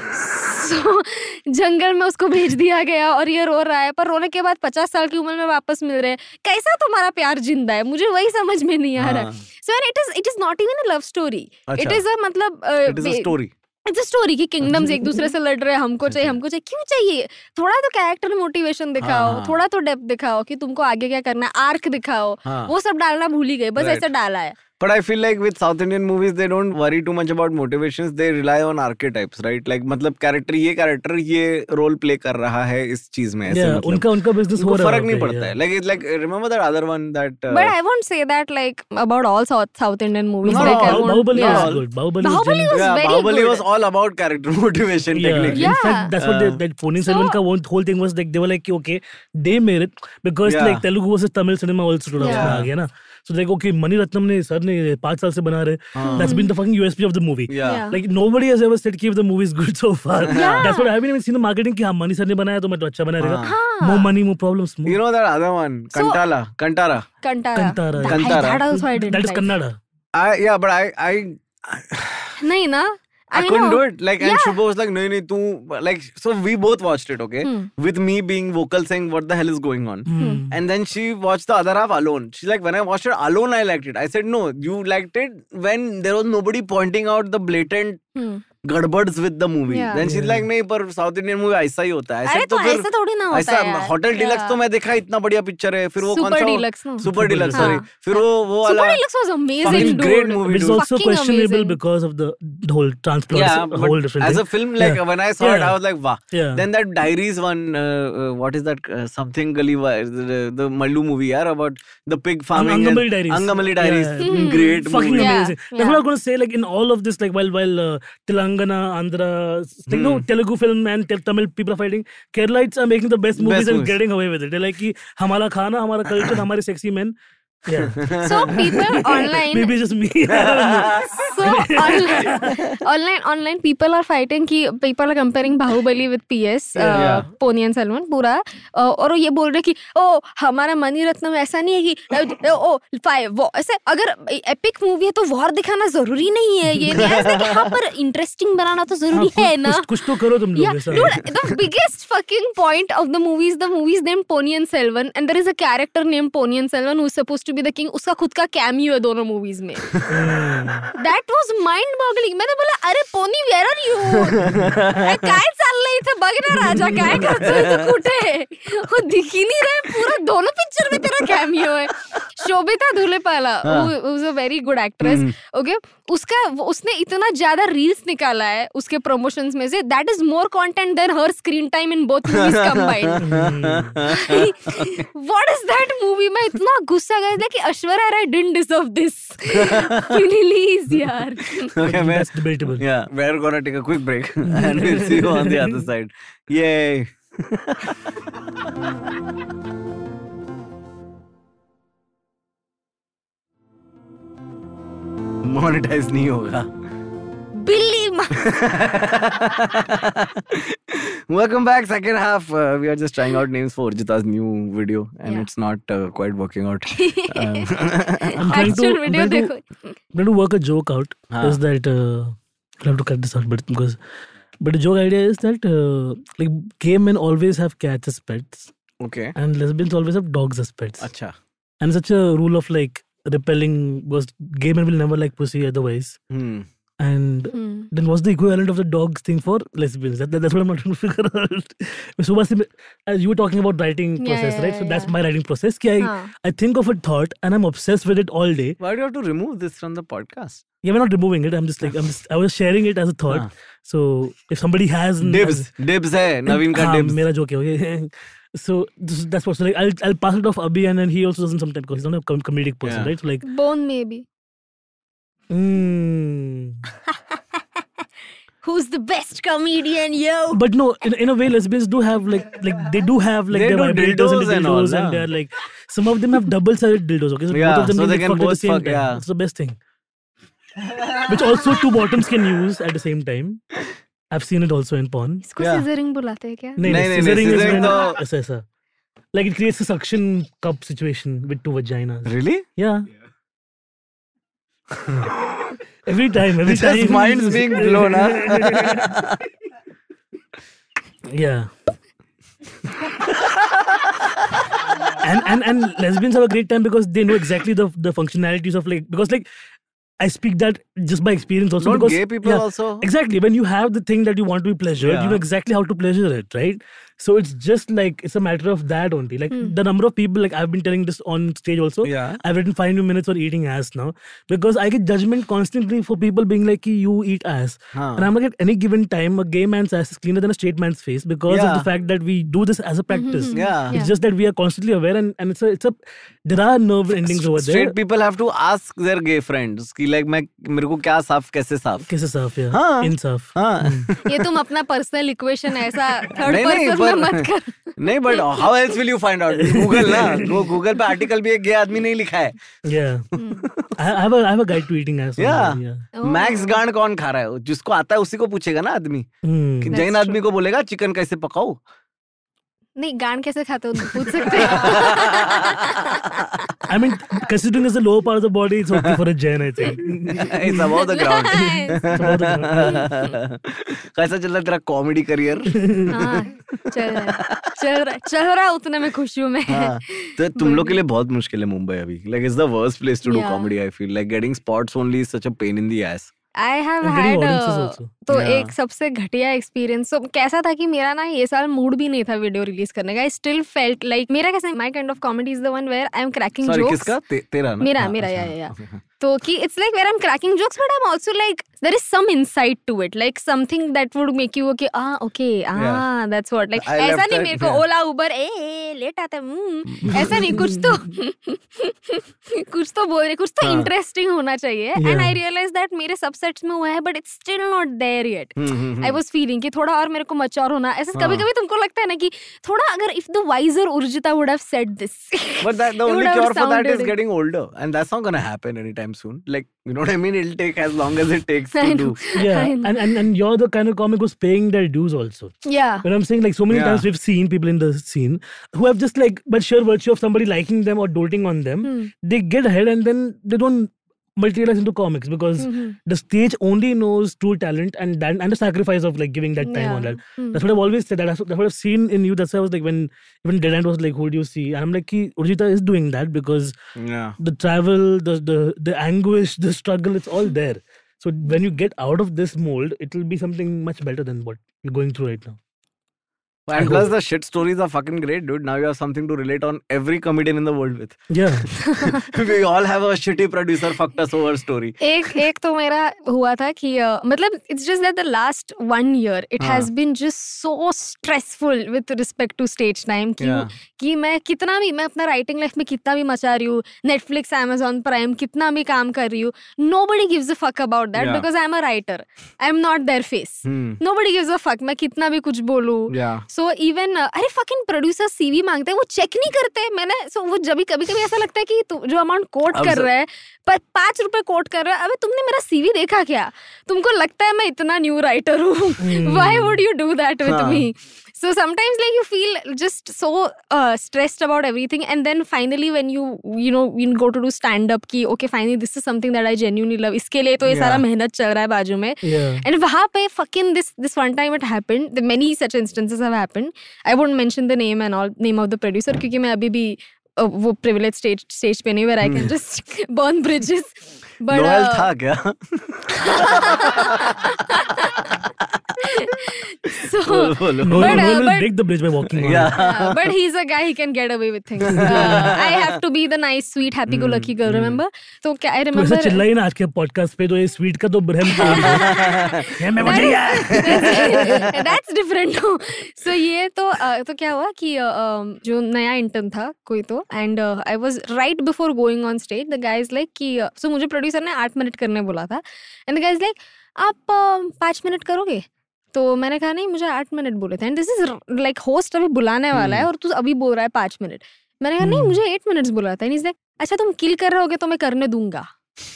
Speaker 4: सो जंगल में उसको भेज दिया गया और ये रो रहा है, पर रोने के बाद पचास साल की उम्र में वापस मिल रहे हैं. कैसा तुम्हारा प्यार जिंदा है? मुझे वही समझ में नहीं आ रहा. So it is it is not even a love story. It is a मतलब
Speaker 3: It is a story.
Speaker 4: It's a story कि किंगडम्स एक दूसरे से लड़ रहे हैं, हमको चाहिए हमको चाहिए. क्यों चाहिए? थोड़ा तो कैरेक्टर मोटिवेशन दिखाओ,
Speaker 3: हाँ.
Speaker 4: थोड़ा तो डेप्थ दिखाओ कि तुमको आगे क्या करना है, आर्क दिखाओ.
Speaker 3: हाँ.
Speaker 4: वो सब डालना भूल ही गए, बस
Speaker 3: Right.
Speaker 4: ऐसे डाला है.
Speaker 3: But I feel like with South Indian movies, they don't worry too much about motivations. They rely on archetypes, right? Like मतलब character ये character ये role play कर रहा है इस चीज में. ऐसे
Speaker 5: Yeah,
Speaker 3: मतलब.
Speaker 5: उनका उनका business हो
Speaker 3: उनको
Speaker 5: रहा
Speaker 3: फर्क नहीं
Speaker 5: है.
Speaker 3: पड़ता है. Like it's like remember that other one that. Uh,
Speaker 4: But I won't say that like about all South South Indian movies.
Speaker 3: No,
Speaker 4: like, I
Speaker 3: no,
Speaker 4: won't-
Speaker 5: Bahubali
Speaker 4: yeah.
Speaker 5: was good. Bahubali,
Speaker 4: Bahubali
Speaker 5: was
Speaker 4: was
Speaker 3: yeah,
Speaker 4: very
Speaker 3: Bahubali
Speaker 4: good.
Speaker 3: was all about character motivation
Speaker 5: yeah.
Speaker 3: technically.
Speaker 5: In
Speaker 4: Yeah.
Speaker 5: fact, that's what they,
Speaker 3: Uh,
Speaker 5: that Pony
Speaker 4: so-
Speaker 5: Selvan ka one whole thing was like they were like okay, they made it because
Speaker 3: Yeah.
Speaker 5: like Telugu versus Tamil cinema also थोड़ा
Speaker 4: Yeah.
Speaker 5: उसमें आ गया ना. So like okay, Mani Ratnam ने sir ने पाँच साल से बना रहे. That's been the fucking U S P of the movie.
Speaker 3: Yeah.
Speaker 4: Yeah.
Speaker 5: Like nobody has ever said कि the movie is good so far.
Speaker 4: Yeah.
Speaker 5: That's what I haven't even seen the marketing कि हाँ money sir ने बनाया तो मतलब अच्छा बना रहेगा.
Speaker 4: हाँ.
Speaker 5: More money, more problems. More
Speaker 3: You know that other one,
Speaker 4: So-
Speaker 3: Kantala, Kantara.
Speaker 4: Kantara.
Speaker 5: Kantara.
Speaker 4: That-
Speaker 3: Kantara.
Speaker 4: That also I didn't
Speaker 5: that is
Speaker 4: like.
Speaker 5: Kannada.
Speaker 3: I yeah, but I I
Speaker 4: नहीं ना.
Speaker 3: I,
Speaker 4: I
Speaker 3: couldn't
Speaker 4: know.
Speaker 3: do it. Like and
Speaker 4: Yeah.
Speaker 3: Shubha was like, no, no, tu like so we both watched it, okay?
Speaker 4: Hmm.
Speaker 3: With me being vocal saying what the hell is going on.
Speaker 5: Hmm.
Speaker 3: And then she watched the other half alone. She's like, when I watched it alone, I liked it. I said, no, you liked it when there was nobody pointing out the blatant
Speaker 4: Hmm.
Speaker 3: गड़बड़s with the movie.
Speaker 4: Yeah.
Speaker 3: Then she's
Speaker 5: Yeah.
Speaker 3: like, नहीं पर south Indian movie ऐसा ही होता है.
Speaker 4: अरे
Speaker 3: ऐसा
Speaker 4: तो
Speaker 3: फिर
Speaker 4: ऐसा थोड़ी ना होता
Speaker 3: ऐसा
Speaker 4: है यार.
Speaker 3: होटल डिलक्स तो मैं देखा इतना बढ़िया पिक्चर है. फिर वो कौन
Speaker 4: Super
Speaker 3: सा
Speaker 4: Deluxe, no?
Speaker 3: सुपर डिलक्स
Speaker 4: हाँ.
Speaker 3: सॉरी. फिर वो वो
Speaker 4: Super
Speaker 3: वाला
Speaker 4: Deluxe was amazing,
Speaker 3: fucking
Speaker 4: dude.
Speaker 3: great movie,
Speaker 5: It's
Speaker 3: dude.
Speaker 5: also
Speaker 4: Fucking
Speaker 5: questionable
Speaker 4: amazing.
Speaker 5: because of the, the whole transplant.
Speaker 3: Yeah,
Speaker 5: a
Speaker 3: but
Speaker 5: whole different
Speaker 3: as
Speaker 5: thing.
Speaker 3: a film, like
Speaker 5: Yeah.
Speaker 3: when I saw it,
Speaker 5: Yeah.
Speaker 3: I was like, wow.
Speaker 5: Yeah.
Speaker 3: Then that Diaries one, uh, uh, what is that? Uh, something Gali, the, the Mallu movie, yeah, about the pig farming. and-
Speaker 5: Angamali Diaries.
Speaker 3: Angamali Diaries,
Speaker 5: Yeah, yeah.
Speaker 3: great
Speaker 5: Fucking
Speaker 3: movie.
Speaker 4: Yeah.
Speaker 5: amazing. That's
Speaker 4: Yeah.
Speaker 5: what I'm going to say. Like in all of this, like while while uh, Telangana, Andhra, like no Telugu film and Tel- Tamil people are fighting, Keralites are making the best movies
Speaker 3: Best
Speaker 5: and
Speaker 3: movies.
Speaker 5: getting away with it. They're like कि हमारा खाना, हमारा culture, हमारे sexy men. Yeah.
Speaker 4: So people online.
Speaker 5: Maybe it's just me. I don't know.
Speaker 4: So online, online, online people are fighting कि people are comparing Bahubali with P S, uh,
Speaker 3: Yeah.
Speaker 4: Ponniyin Selvan पूरा, uh, और ये बोल रहे कि ओ हमारा money Ratnam ऐसा नहीं है कि uh, ओ फाइव वो ऐसे. अगर एपिक मूवी है तो वॉर दिखाना जरूरी नहीं है. ये नहीं ऐसा कि हाँ पर इंटरेस्टिंग बनाना तो जरूरी
Speaker 5: हाँ,
Speaker 4: है ना.
Speaker 5: कुछ कुछ तो करो तुम लोग
Speaker 4: Yeah,
Speaker 5: ऐसा.
Speaker 4: dude, the biggest fucking point of the movie is the movie is named Ponniyin Selvan and there is a character named Ponniyin Selvan who is supposed to be the king. उसका खुद का cameo है दोनों movies में. That was mind boggling. मैंने बोला अरे pony where are you? काय चाललंय इथे बघ ना राजा काय करतोय तू कुठे? वो दिख ही नहीं रहा है. पूरा दोनों पिक्चर में तेरा cameo है. Sobhita धुलेपाला who is a very good actress. Okay, उसका उसने इतना ज्यादा रील्स निकाला है उसके प्रमोशंस में से. That is more content than her screen time in both movies combined. What is that movie? मैं इतना गुस्सा गया कि Aishwarya Rai didn't deserve this. Please यार.
Speaker 3: Okay, man.
Speaker 5: That's debatable.
Speaker 3: Yeah, we're gonna take a quick break and we'll see you on the other side. Yay! Monetize नहीं होगा.
Speaker 4: बिल्ली
Speaker 3: Welcome back. Second half. Uh, we are just trying out names for Urjita's new video, and
Speaker 4: Yeah.
Speaker 3: it's not uh, quite working out. Um,
Speaker 5: I'm trying to,
Speaker 4: Actual
Speaker 5: I'm
Speaker 4: video
Speaker 5: trying to,
Speaker 4: देखो.
Speaker 5: I'm trying to work a joke out.
Speaker 3: हाँ.
Speaker 5: Is that uh, I'll have to cut this out, but because but the joke idea is that uh, like gay men always have cats as pets,
Speaker 3: okay.
Speaker 5: and lesbians always have dogs as pets.
Speaker 3: अच्छा.
Speaker 5: and such a rule of like repelling was gay men will never like pussy otherwise.
Speaker 3: Hmm.
Speaker 5: And
Speaker 4: Hmm.
Speaker 5: then what's the equivalent of the dogs thing for lesbians? That, that, that's what I'm not trying to figure out. So as you were talking about writing
Speaker 4: Yeah,
Speaker 5: process,
Speaker 4: yeah,
Speaker 5: right? So
Speaker 4: yeah,
Speaker 5: that's
Speaker 4: yeah.
Speaker 5: my writing process. Ki I,
Speaker 4: Huh.
Speaker 5: I think of a thought and I'm obsessed with it all day.
Speaker 3: Why do you have to remove this from the podcast?
Speaker 5: Yeah, we're not removing it. I'm just like I'm just I was sharing it as a thought.
Speaker 3: Huh.
Speaker 5: So if somebody has
Speaker 3: Dibs. Dibs hai. Naveen ka
Speaker 5: हाँ,
Speaker 3: dibs.
Speaker 5: मेरा joke है, okay. So this, that's what. So like I'll I'll pass it off Abhi, and then he also doesn't sometimes because he's not a com- comedic person,
Speaker 3: Yeah.
Speaker 5: right? So like,
Speaker 4: Bone maybe.
Speaker 5: mm.
Speaker 4: Who's the best comedian, yo?
Speaker 5: But no, in, in a way, lesbians do have like like they do have like
Speaker 3: They
Speaker 5: their
Speaker 3: do
Speaker 5: vibrators
Speaker 3: dildos
Speaker 5: and, the
Speaker 3: and all,
Speaker 5: dildos and
Speaker 3: yeah.
Speaker 5: they're like some of them have double-sided dildos. Okay, so
Speaker 3: Yeah,
Speaker 5: both of them
Speaker 3: so they
Speaker 5: get
Speaker 3: can
Speaker 5: fucked at the
Speaker 3: both
Speaker 5: same
Speaker 3: fuck,
Speaker 5: time.
Speaker 3: yeah.
Speaker 5: It's the best thing. Which also two bottoms can use at the same time. I've seen it also in porn.
Speaker 4: इसको
Speaker 3: Yeah.
Speaker 4: scissoring बुलाते हैं क्या?
Speaker 5: नहीं
Speaker 3: नहीं,
Speaker 5: नहीं
Speaker 3: नहीं,
Speaker 5: scissoring is
Speaker 3: scissoring
Speaker 5: when
Speaker 3: तो-
Speaker 5: ऐसा ऐसा. Like it creates a suction cup situation with two vaginas.
Speaker 3: Really?
Speaker 5: Yeah. Every time, every time.
Speaker 3: Just minds being blown, huh?
Speaker 5: Yeah. and and and lesbians have a great time because they know exactly the the functionalities of like because like I speak that just by experience also.
Speaker 3: Don't
Speaker 5: because,
Speaker 3: gay people
Speaker 5: yeah,
Speaker 3: also?
Speaker 5: Exactly. When you have the thing that you want to be pleasured,
Speaker 3: Yeah.
Speaker 5: you know exactly how to pleasure it, right? So it's just like it's a matter of that only. Like the number of people, like I've been telling this on stage also.
Speaker 3: Yeah.
Speaker 5: I've written five new minutes for eating ass now because I get judgment constantly for people being like, "Ki, you eat ass,"
Speaker 3: Huh.
Speaker 5: and I'm like, at any given time, a gay man's ass is cleaner than a straight man's face because of
Speaker 3: Yeah.
Speaker 5: the fact that we do this as a practice.
Speaker 3: Yeah.
Speaker 5: It's just that we are constantly aware, and, and it's a it's a there are nerve endings over there.
Speaker 3: Straight people have to ask their gay friends कि like मैं मेरे को क्या साफ कैसे साफ
Speaker 5: कैसे साफ है?
Speaker 3: हाँ.
Speaker 5: इंसाफ.
Speaker 3: हाँ
Speaker 4: ये तुम अपना पर्सनल इक्वेशन ऐसा थर्ड
Speaker 3: नहीं नहीं
Speaker 4: पर्सन में मत
Speaker 3: पर
Speaker 4: कर.
Speaker 3: नहीं but how else will you find out Google ना वो गूगल पे आर्टिकल भी एक गे आदमी नहीं लिखा है
Speaker 5: Yeah. I, I have a I have a guide to eating ass.
Speaker 3: या
Speaker 5: online, yeah.
Speaker 3: मैक्स गांड कौन खा रहा है जिसको आता है उसी को पूछेगा ना आदमी
Speaker 5: Hmm.
Speaker 3: कि
Speaker 4: That's
Speaker 3: जैन आदमी को बोलेगा चिकन कैसे पकाओ
Speaker 4: नहीं गांड कैसे खाते हो पूछ सकते हैं.
Speaker 5: I mean, considering it's the lower part of the body, it's okay for a Jain, I think.
Speaker 3: It's about the ground कैसा चल रहा है तेरा कॉमेडी करियर
Speaker 4: हाँ, चल रहा है चल रहा है चल रहा है उतने में खुश हूँ मैं.
Speaker 3: हाँ, तो तुम लोग के लिए बहुत मुश्किल है मुंबई अभी like it's the worst place to do
Speaker 4: Yeah.
Speaker 3: Comedy I feel like getting spots only is such a pain in the ass
Speaker 4: I have
Speaker 5: And getting
Speaker 4: had
Speaker 5: audiences also.
Speaker 4: तो
Speaker 3: Yeah.
Speaker 4: एक सबसे घटिया एक्सपीरियंस तो कैसा था कि मेरा ना ये साल मूड भी नहीं था वीडियो रिलीज करने का. आई स्टिल फेल्ट लाइक मेरा कैसा my kind of comedy is the one where I am cracking
Speaker 3: sorry
Speaker 4: jokes.
Speaker 3: किसका ते, तेरा ना
Speaker 4: मेरा
Speaker 3: हाँ,
Speaker 4: मेरा
Speaker 3: अच्छा,
Speaker 4: या या
Speaker 3: okay.
Speaker 4: तो कि it's like where I am cracking jokes but I am also like there is some insight to it like something that would make you okay ah okay ah that's what like
Speaker 3: I
Speaker 4: ऐसा
Speaker 3: left
Speaker 4: नहीं
Speaker 3: that,
Speaker 4: मेरे को
Speaker 3: yeah.
Speaker 4: ओला उबर ए ए, late आता है हम्म, ऐसा नहीं कुछ तो कुछ तो बोल रहे कुछ तो
Speaker 3: हाँ.
Speaker 4: इंटरेस्टिंग होना चाहिए and
Speaker 5: Yeah.
Speaker 4: I realise that मेरे सब सेट्स में हुआ है but it's still not there yet.
Speaker 3: Hmm, hmm, hmm.
Speaker 4: I was feeling कि थोड़ा और मेरे को मच्योर होना ऐसा
Speaker 3: हाँ.
Speaker 4: कभी कभी तुमको लगता है ना कि थोड़ा अगर if the wiser Urjita would have said this
Speaker 3: But that, the
Speaker 4: It
Speaker 3: only
Speaker 4: would have
Speaker 3: cure for that
Speaker 4: sounded
Speaker 3: is
Speaker 4: it.
Speaker 3: getting older, and that's not gonna happen anytime soon. Like, you know what I mean? It'll take as long as it takes
Speaker 4: I
Speaker 3: to
Speaker 4: know.
Speaker 3: do.
Speaker 5: Yeah,
Speaker 4: I know.
Speaker 5: and, and and you're the kind of comic who's paying their dues also.
Speaker 4: yeah
Speaker 5: When I'm saying like so many
Speaker 3: Yeah.
Speaker 5: times we've seen people in the scene who have just like by sheer virtue of somebody liking them or doting on them,
Speaker 4: Hmm.
Speaker 5: they get ahead and then they don't materialize into comics because
Speaker 4: Mhm.
Speaker 5: the stage only knows true talent and that and the sacrifice of like giving that time
Speaker 4: Yeah.
Speaker 5: on that.
Speaker 4: Hmm.
Speaker 5: That's what I've always said. That's what, that's what I've seen in you. That's why I was like when even Dead End was like, who do you see? And I'm like, "Ki, Urjita is doing that because
Speaker 3: Yeah.
Speaker 5: the travel, the the the anguish, the struggle, it's all there. So when you get out of this mold, it will be something much better than what you're going through right now."
Speaker 3: And
Speaker 5: I
Speaker 3: plus,
Speaker 5: hope.
Speaker 3: the shit stories are fucking great, dude. Now you have something to relate on every comedian in the world with.
Speaker 5: Yeah.
Speaker 3: We all have a shitty producer fucked us over story.
Speaker 4: एक एक तो मेरा हुआ था कि uh, मतलब it's just that the last one year it has been just so stressful with respect to stage time कि
Speaker 3: Yeah.
Speaker 4: कि मैं कितना भी मैं अपना राइटिंग लाइफ में कितना भी मचा रही हूँ नेटफ्लिक्स अमेजॉन प्राइम कितना भी काम कर रही हूँ nobody gives a fuck about that
Speaker 3: Yeah.
Speaker 4: Because I am a writer I am not their face
Speaker 3: Hmm.
Speaker 4: Nobody gives a fuck मैं कितना भी कुछ बोलूँ
Speaker 3: Yeah.
Speaker 4: सो इवन अरे फकिंग प्रोड्यूसर सीवी मांगते हैं वो चेक नहीं करते मैंने सो so, वो जब भी कभी कभी ऐसा लगता है कि तू जो अमाउंट कोट
Speaker 3: अब
Speaker 4: कर
Speaker 3: सर-
Speaker 4: रहा है पर पांच रुपए कोट कर रहा है अबे तुमने मेरा सीवी देखा क्या तुमको लगता है मैं इतना न्यू राइटर हूँ why would you do that with
Speaker 3: हाँ.
Speaker 4: Me so sometimes like you feel just so uh, stressed about everything and then finally when you you know you go to do stand up ki okay finally this is something that I genuinely love इसके लिए तो ये
Speaker 3: Yeah.
Speaker 4: सारा मेहनत चल रहा है बाजू में
Speaker 5: Yeah.
Speaker 4: and वहाँ पे fucking this this one time it happened. The many such instances have happened. I won't mention the name and all name of the producer क्योंकि मैं अभी भी uh, वो privileged stage stage पे नहीं where I can just burn bridges. But
Speaker 3: Noel
Speaker 4: uh,
Speaker 3: था क्या?
Speaker 4: so
Speaker 3: बोलो, बोलो.
Speaker 5: No,
Speaker 4: But,
Speaker 5: no,
Speaker 4: uh,
Speaker 5: no, will
Speaker 4: but-
Speaker 5: break the bridge by walking on it.
Speaker 3: Yeah.
Speaker 4: uh, but he's a guy, he can get away with things. Uh, I have to be the nice, sweet, happy-go-lucky girl. Remember? So क्या I
Speaker 5: तू
Speaker 4: remember.
Speaker 5: ऐसा चिल्लाई ना आज के podcast पे तो ये स्वीट का तो ब्रह्म ये मैं
Speaker 4: That
Speaker 5: बढ़िया
Speaker 4: is- that's different. So ये तो uh, तो क्या हुआ कि uh, um, जो नया इंटर्न था कोई तो and uh, I was right before going on stage. The guy is like कि uh, so मुझे प्रोड्यूसर ने आठ मिनट करने बोला था and the guy is like आप uh, पाँच मिनट करोगे? तो मैंने कहा नहीं मुझे आठ मिनट बोले थे and this is like host अभी बुलाने वाला है और तू अभी बोल रहा है पाँच मिनट. मैंने कहा नहीं मुझे एट मिनट्स बोला था. इज लाइक अच्छा तुम किल कर रहे होगे तो मैं करने दूंगा.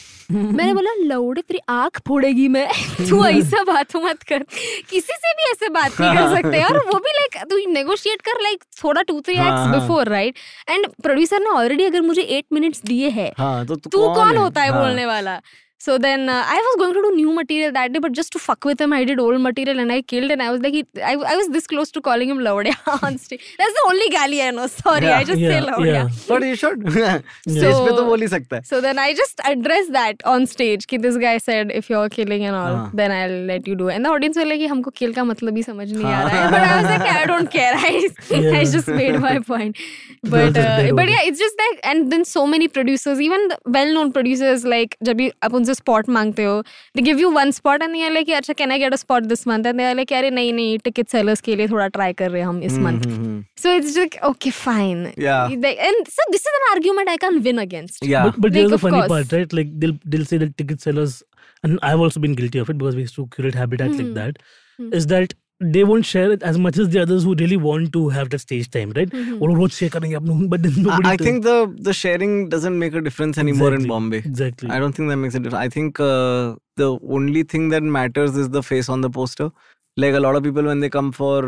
Speaker 4: मैंने बोला लौड़े तेरी आंख फोड़ेगी मैं. तू ऐसा बात मत कर. किसी से भी ऐसे बात नहीं कर सकते और वो भी लाइक तू नेगोशिएट कर लाइक थोड़ा two three x before right. And producer ने ऑलरेडी अगर मुझे एट मिनट्स दिए हैं
Speaker 3: हाँ, तो तू
Speaker 4: तू कौन
Speaker 3: है?
Speaker 4: होता है
Speaker 3: हाँ.
Speaker 4: बोलने वाला. So then uh, I was going to do new material that day, but just to fuck with him, I did old material and I killed. And I was like, he, I, I was this close to calling him Laudia on stage. That's the only gali I know. Sorry,
Speaker 3: Yeah,
Speaker 4: I just
Speaker 5: yeah,
Speaker 4: say Laudia.
Speaker 5: yeah.
Speaker 3: But you should. Stage
Speaker 4: So-
Speaker 3: पे तो बोल ही सकता है.
Speaker 4: So then I just addressed that on stage. कि this guy said, if you're killing and all,
Speaker 3: हाँ.
Speaker 4: then I'll let you do. And the audience were like, कि हमको kill का मतलब ही समझ नहीं आ रहा है. But I was like, I don't care. I,
Speaker 5: Yeah.
Speaker 4: I just made my point.
Speaker 5: Those
Speaker 4: But
Speaker 5: are
Speaker 4: uh,
Speaker 5: dead
Speaker 4: but
Speaker 5: audience.
Speaker 4: yeah, it's just that, and then so many producers, even the well-known producers, like जब भी आप उनसे spot मांगते हो, they give you one spot and they're like, अच्छा can I get a spot this month? And they're like, अरे नहीं नहीं ticket sellers के लिए थोड़ा try कर रहे हैं हम इस month. So it's just like, okay fine.
Speaker 3: Yeah.
Speaker 4: They- and so this is an argument I can't win against.
Speaker 3: Yeah.
Speaker 5: But, but
Speaker 4: Like,
Speaker 5: here's the
Speaker 4: of
Speaker 5: funny
Speaker 4: course.
Speaker 5: part, right? Like they'll they'll say that ticket sellers, and I've also been guilty of it because we used to curate habitats like that. Is that they won't share it as much as the others who really want to have that stage time, right? Or rose share करेंगे अपने, but then nobody.
Speaker 3: I
Speaker 5: does.
Speaker 3: think the the sharing doesn't make a difference anymore
Speaker 5: Exactly.
Speaker 3: in Bombay.
Speaker 5: Exactly.
Speaker 3: I don't think that makes a difference. I think uh, the only thing that matters is the face on the poster. Like a lot of people when they come for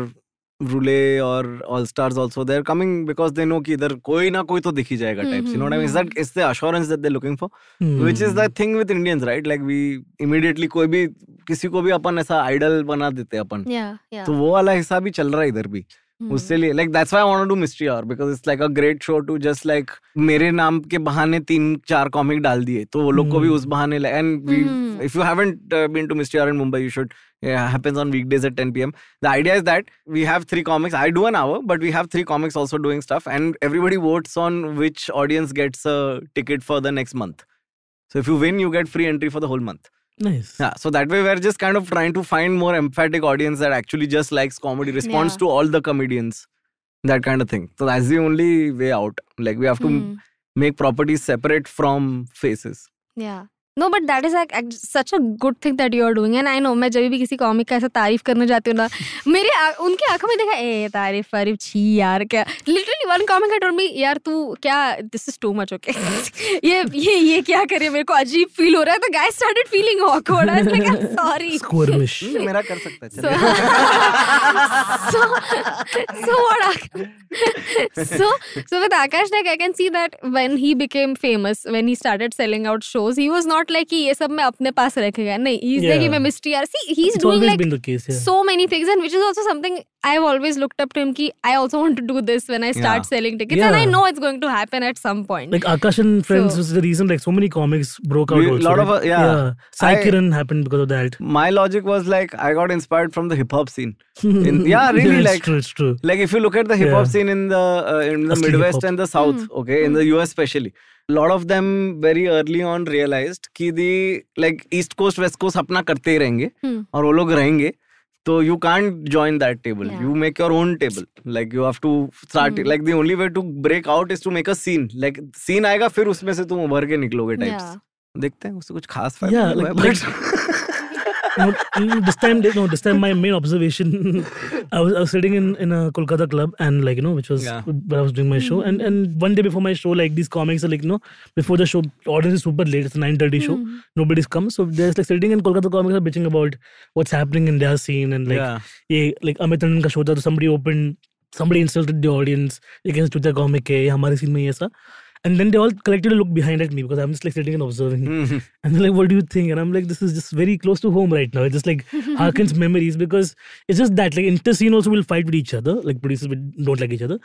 Speaker 3: Rule or All Stars also, they're coming because they know कि इधर कोई ना कोई तो दिख ही जाएगा types. You know what I mean? Is that it's the assurance that they're looking for,
Speaker 5: Hmm.
Speaker 3: which is the thing with Indians, right? Like we immediately कोई भी किसी को भी अपन ऐसा idol बना देते हैं अपन.
Speaker 4: Yeah, yeah.
Speaker 3: तो वो वाला हिसाब भी चल रहा है इधर भी. उससे लिए like that's why I want to do Mystery Hour because it's like a great show to just like मेरे नाम के बहाने तीन चार कॉमिक डाल दिए तो वो लोग को भी उस बहाने like and we if you haven't uh, been to Mystery Hour in Mumbai you should. Yeah, happens on weekdays at ten p.m. The idea is that we have three comics. I do an hour, but we have three comics also doing stuff, and everybody votes on which audience gets a ticket for the next month. So if you win, you get free entry for the whole month.
Speaker 5: Nice.
Speaker 3: Yeah, so that way we're just kind of trying to find more emphatic audience that actually just likes comedy, responds
Speaker 4: Yeah.
Speaker 3: to all the comedians, that kind of thing. So that's the only way out. Like we have to
Speaker 4: Hmm.
Speaker 3: make properties separate from faces.
Speaker 4: Yeah. No, but that is like act- such a good thing that you are doing. And I know, मैं जब भी किसी comic का ऐसा तारीफ करने जाती हूँ ना, मेरे आ, उनके आंखों में देखा ए तारीफ तारीफ छी यार क्या. Literally one comic had told me यार तू क्या this is too much okay. ये ये ये क्या करे मेरे को अजीब फील हो रहा है. The guy started feeling awkward. I was like I'm sorry.
Speaker 5: Squirmish.
Speaker 3: मेरा कर सकता है.
Speaker 4: So, so, so what? Ak- so, so with Akash, like I can see that when he became famous, when he started selling out shows, he was not like कि ये सब मैं अपने पास रखेगा. नहीं, he's like कि
Speaker 5: Yeah.
Speaker 4: मैं mystery यार. See, he's
Speaker 5: It's
Speaker 4: doing
Speaker 5: always
Speaker 4: like
Speaker 5: been the case, yeah.
Speaker 4: so many things, and which is also something I've always looked up to him. कि I also want to do this when I start
Speaker 3: Yeah.
Speaker 4: selling tickets, and I
Speaker 5: Yeah.
Speaker 4: know it's going to happen at some point.
Speaker 5: Like Akash and Friends
Speaker 4: So-
Speaker 5: was the reason like so many comics broke out
Speaker 3: We-
Speaker 5: also.
Speaker 3: lot
Speaker 5: right?
Speaker 3: of, uh, yeah.
Speaker 5: Sai
Speaker 3: I-
Speaker 5: Kiran happened because of that.
Speaker 3: My logic was like I got inspired from the hip hop scene. In, yeah, really,
Speaker 5: it's
Speaker 3: like
Speaker 5: true, it's true.
Speaker 3: like if you look at the hip hop
Speaker 5: Yeah.
Speaker 3: scene in the uh, in the
Speaker 5: Asli
Speaker 3: Midwest
Speaker 5: hip-hop.
Speaker 3: and the South, okay, in the U S especially, a lot of them very early on realized कि the like East Coast West Coast अपना करते ही रहेंगे
Speaker 4: Hmm.
Speaker 3: और वो लोग रहेंगे. So you can't join that table.
Speaker 4: Yeah.
Speaker 3: You make your own table. Like you have to start.
Speaker 4: Hmm.
Speaker 3: Like the only way to break out is to make a scene. Like scene आएगा फिर उसमें से तुम उभर के निकलोगे types.
Speaker 4: Yeah.
Speaker 3: देखते हैं उससे कुछ खास फायदा
Speaker 5: Yeah,
Speaker 3: नहीं
Speaker 5: like-
Speaker 3: हुआ है,
Speaker 5: like-
Speaker 3: but-
Speaker 5: No, mm, this time, no, this time my main observation, I was I was sitting in in a Kolkata club and like you know, which was
Speaker 3: Yeah.
Speaker 5: where I was doing my show, and and one day before my show, like these comics are like you know, before the show, audience is super late. It's a nine thirty show, nobody's come, so there's like sitting in Kolkata comics are bitching about what's happening in their scene and like
Speaker 3: Yeah.
Speaker 5: yeah, like Amit Tandon ka show tha, so somebody opened, somebody insulted the audience against Chutia comic है हमारे scene में ये ऐसा. And then they all collectively look behind at me because I'm just like sitting and observing. And they're like, what do you think? And I'm like, this is just very close to home right now. It just like harkens memories because it's just that like inter scene also will fight with each other. Like producers will- don't like each other.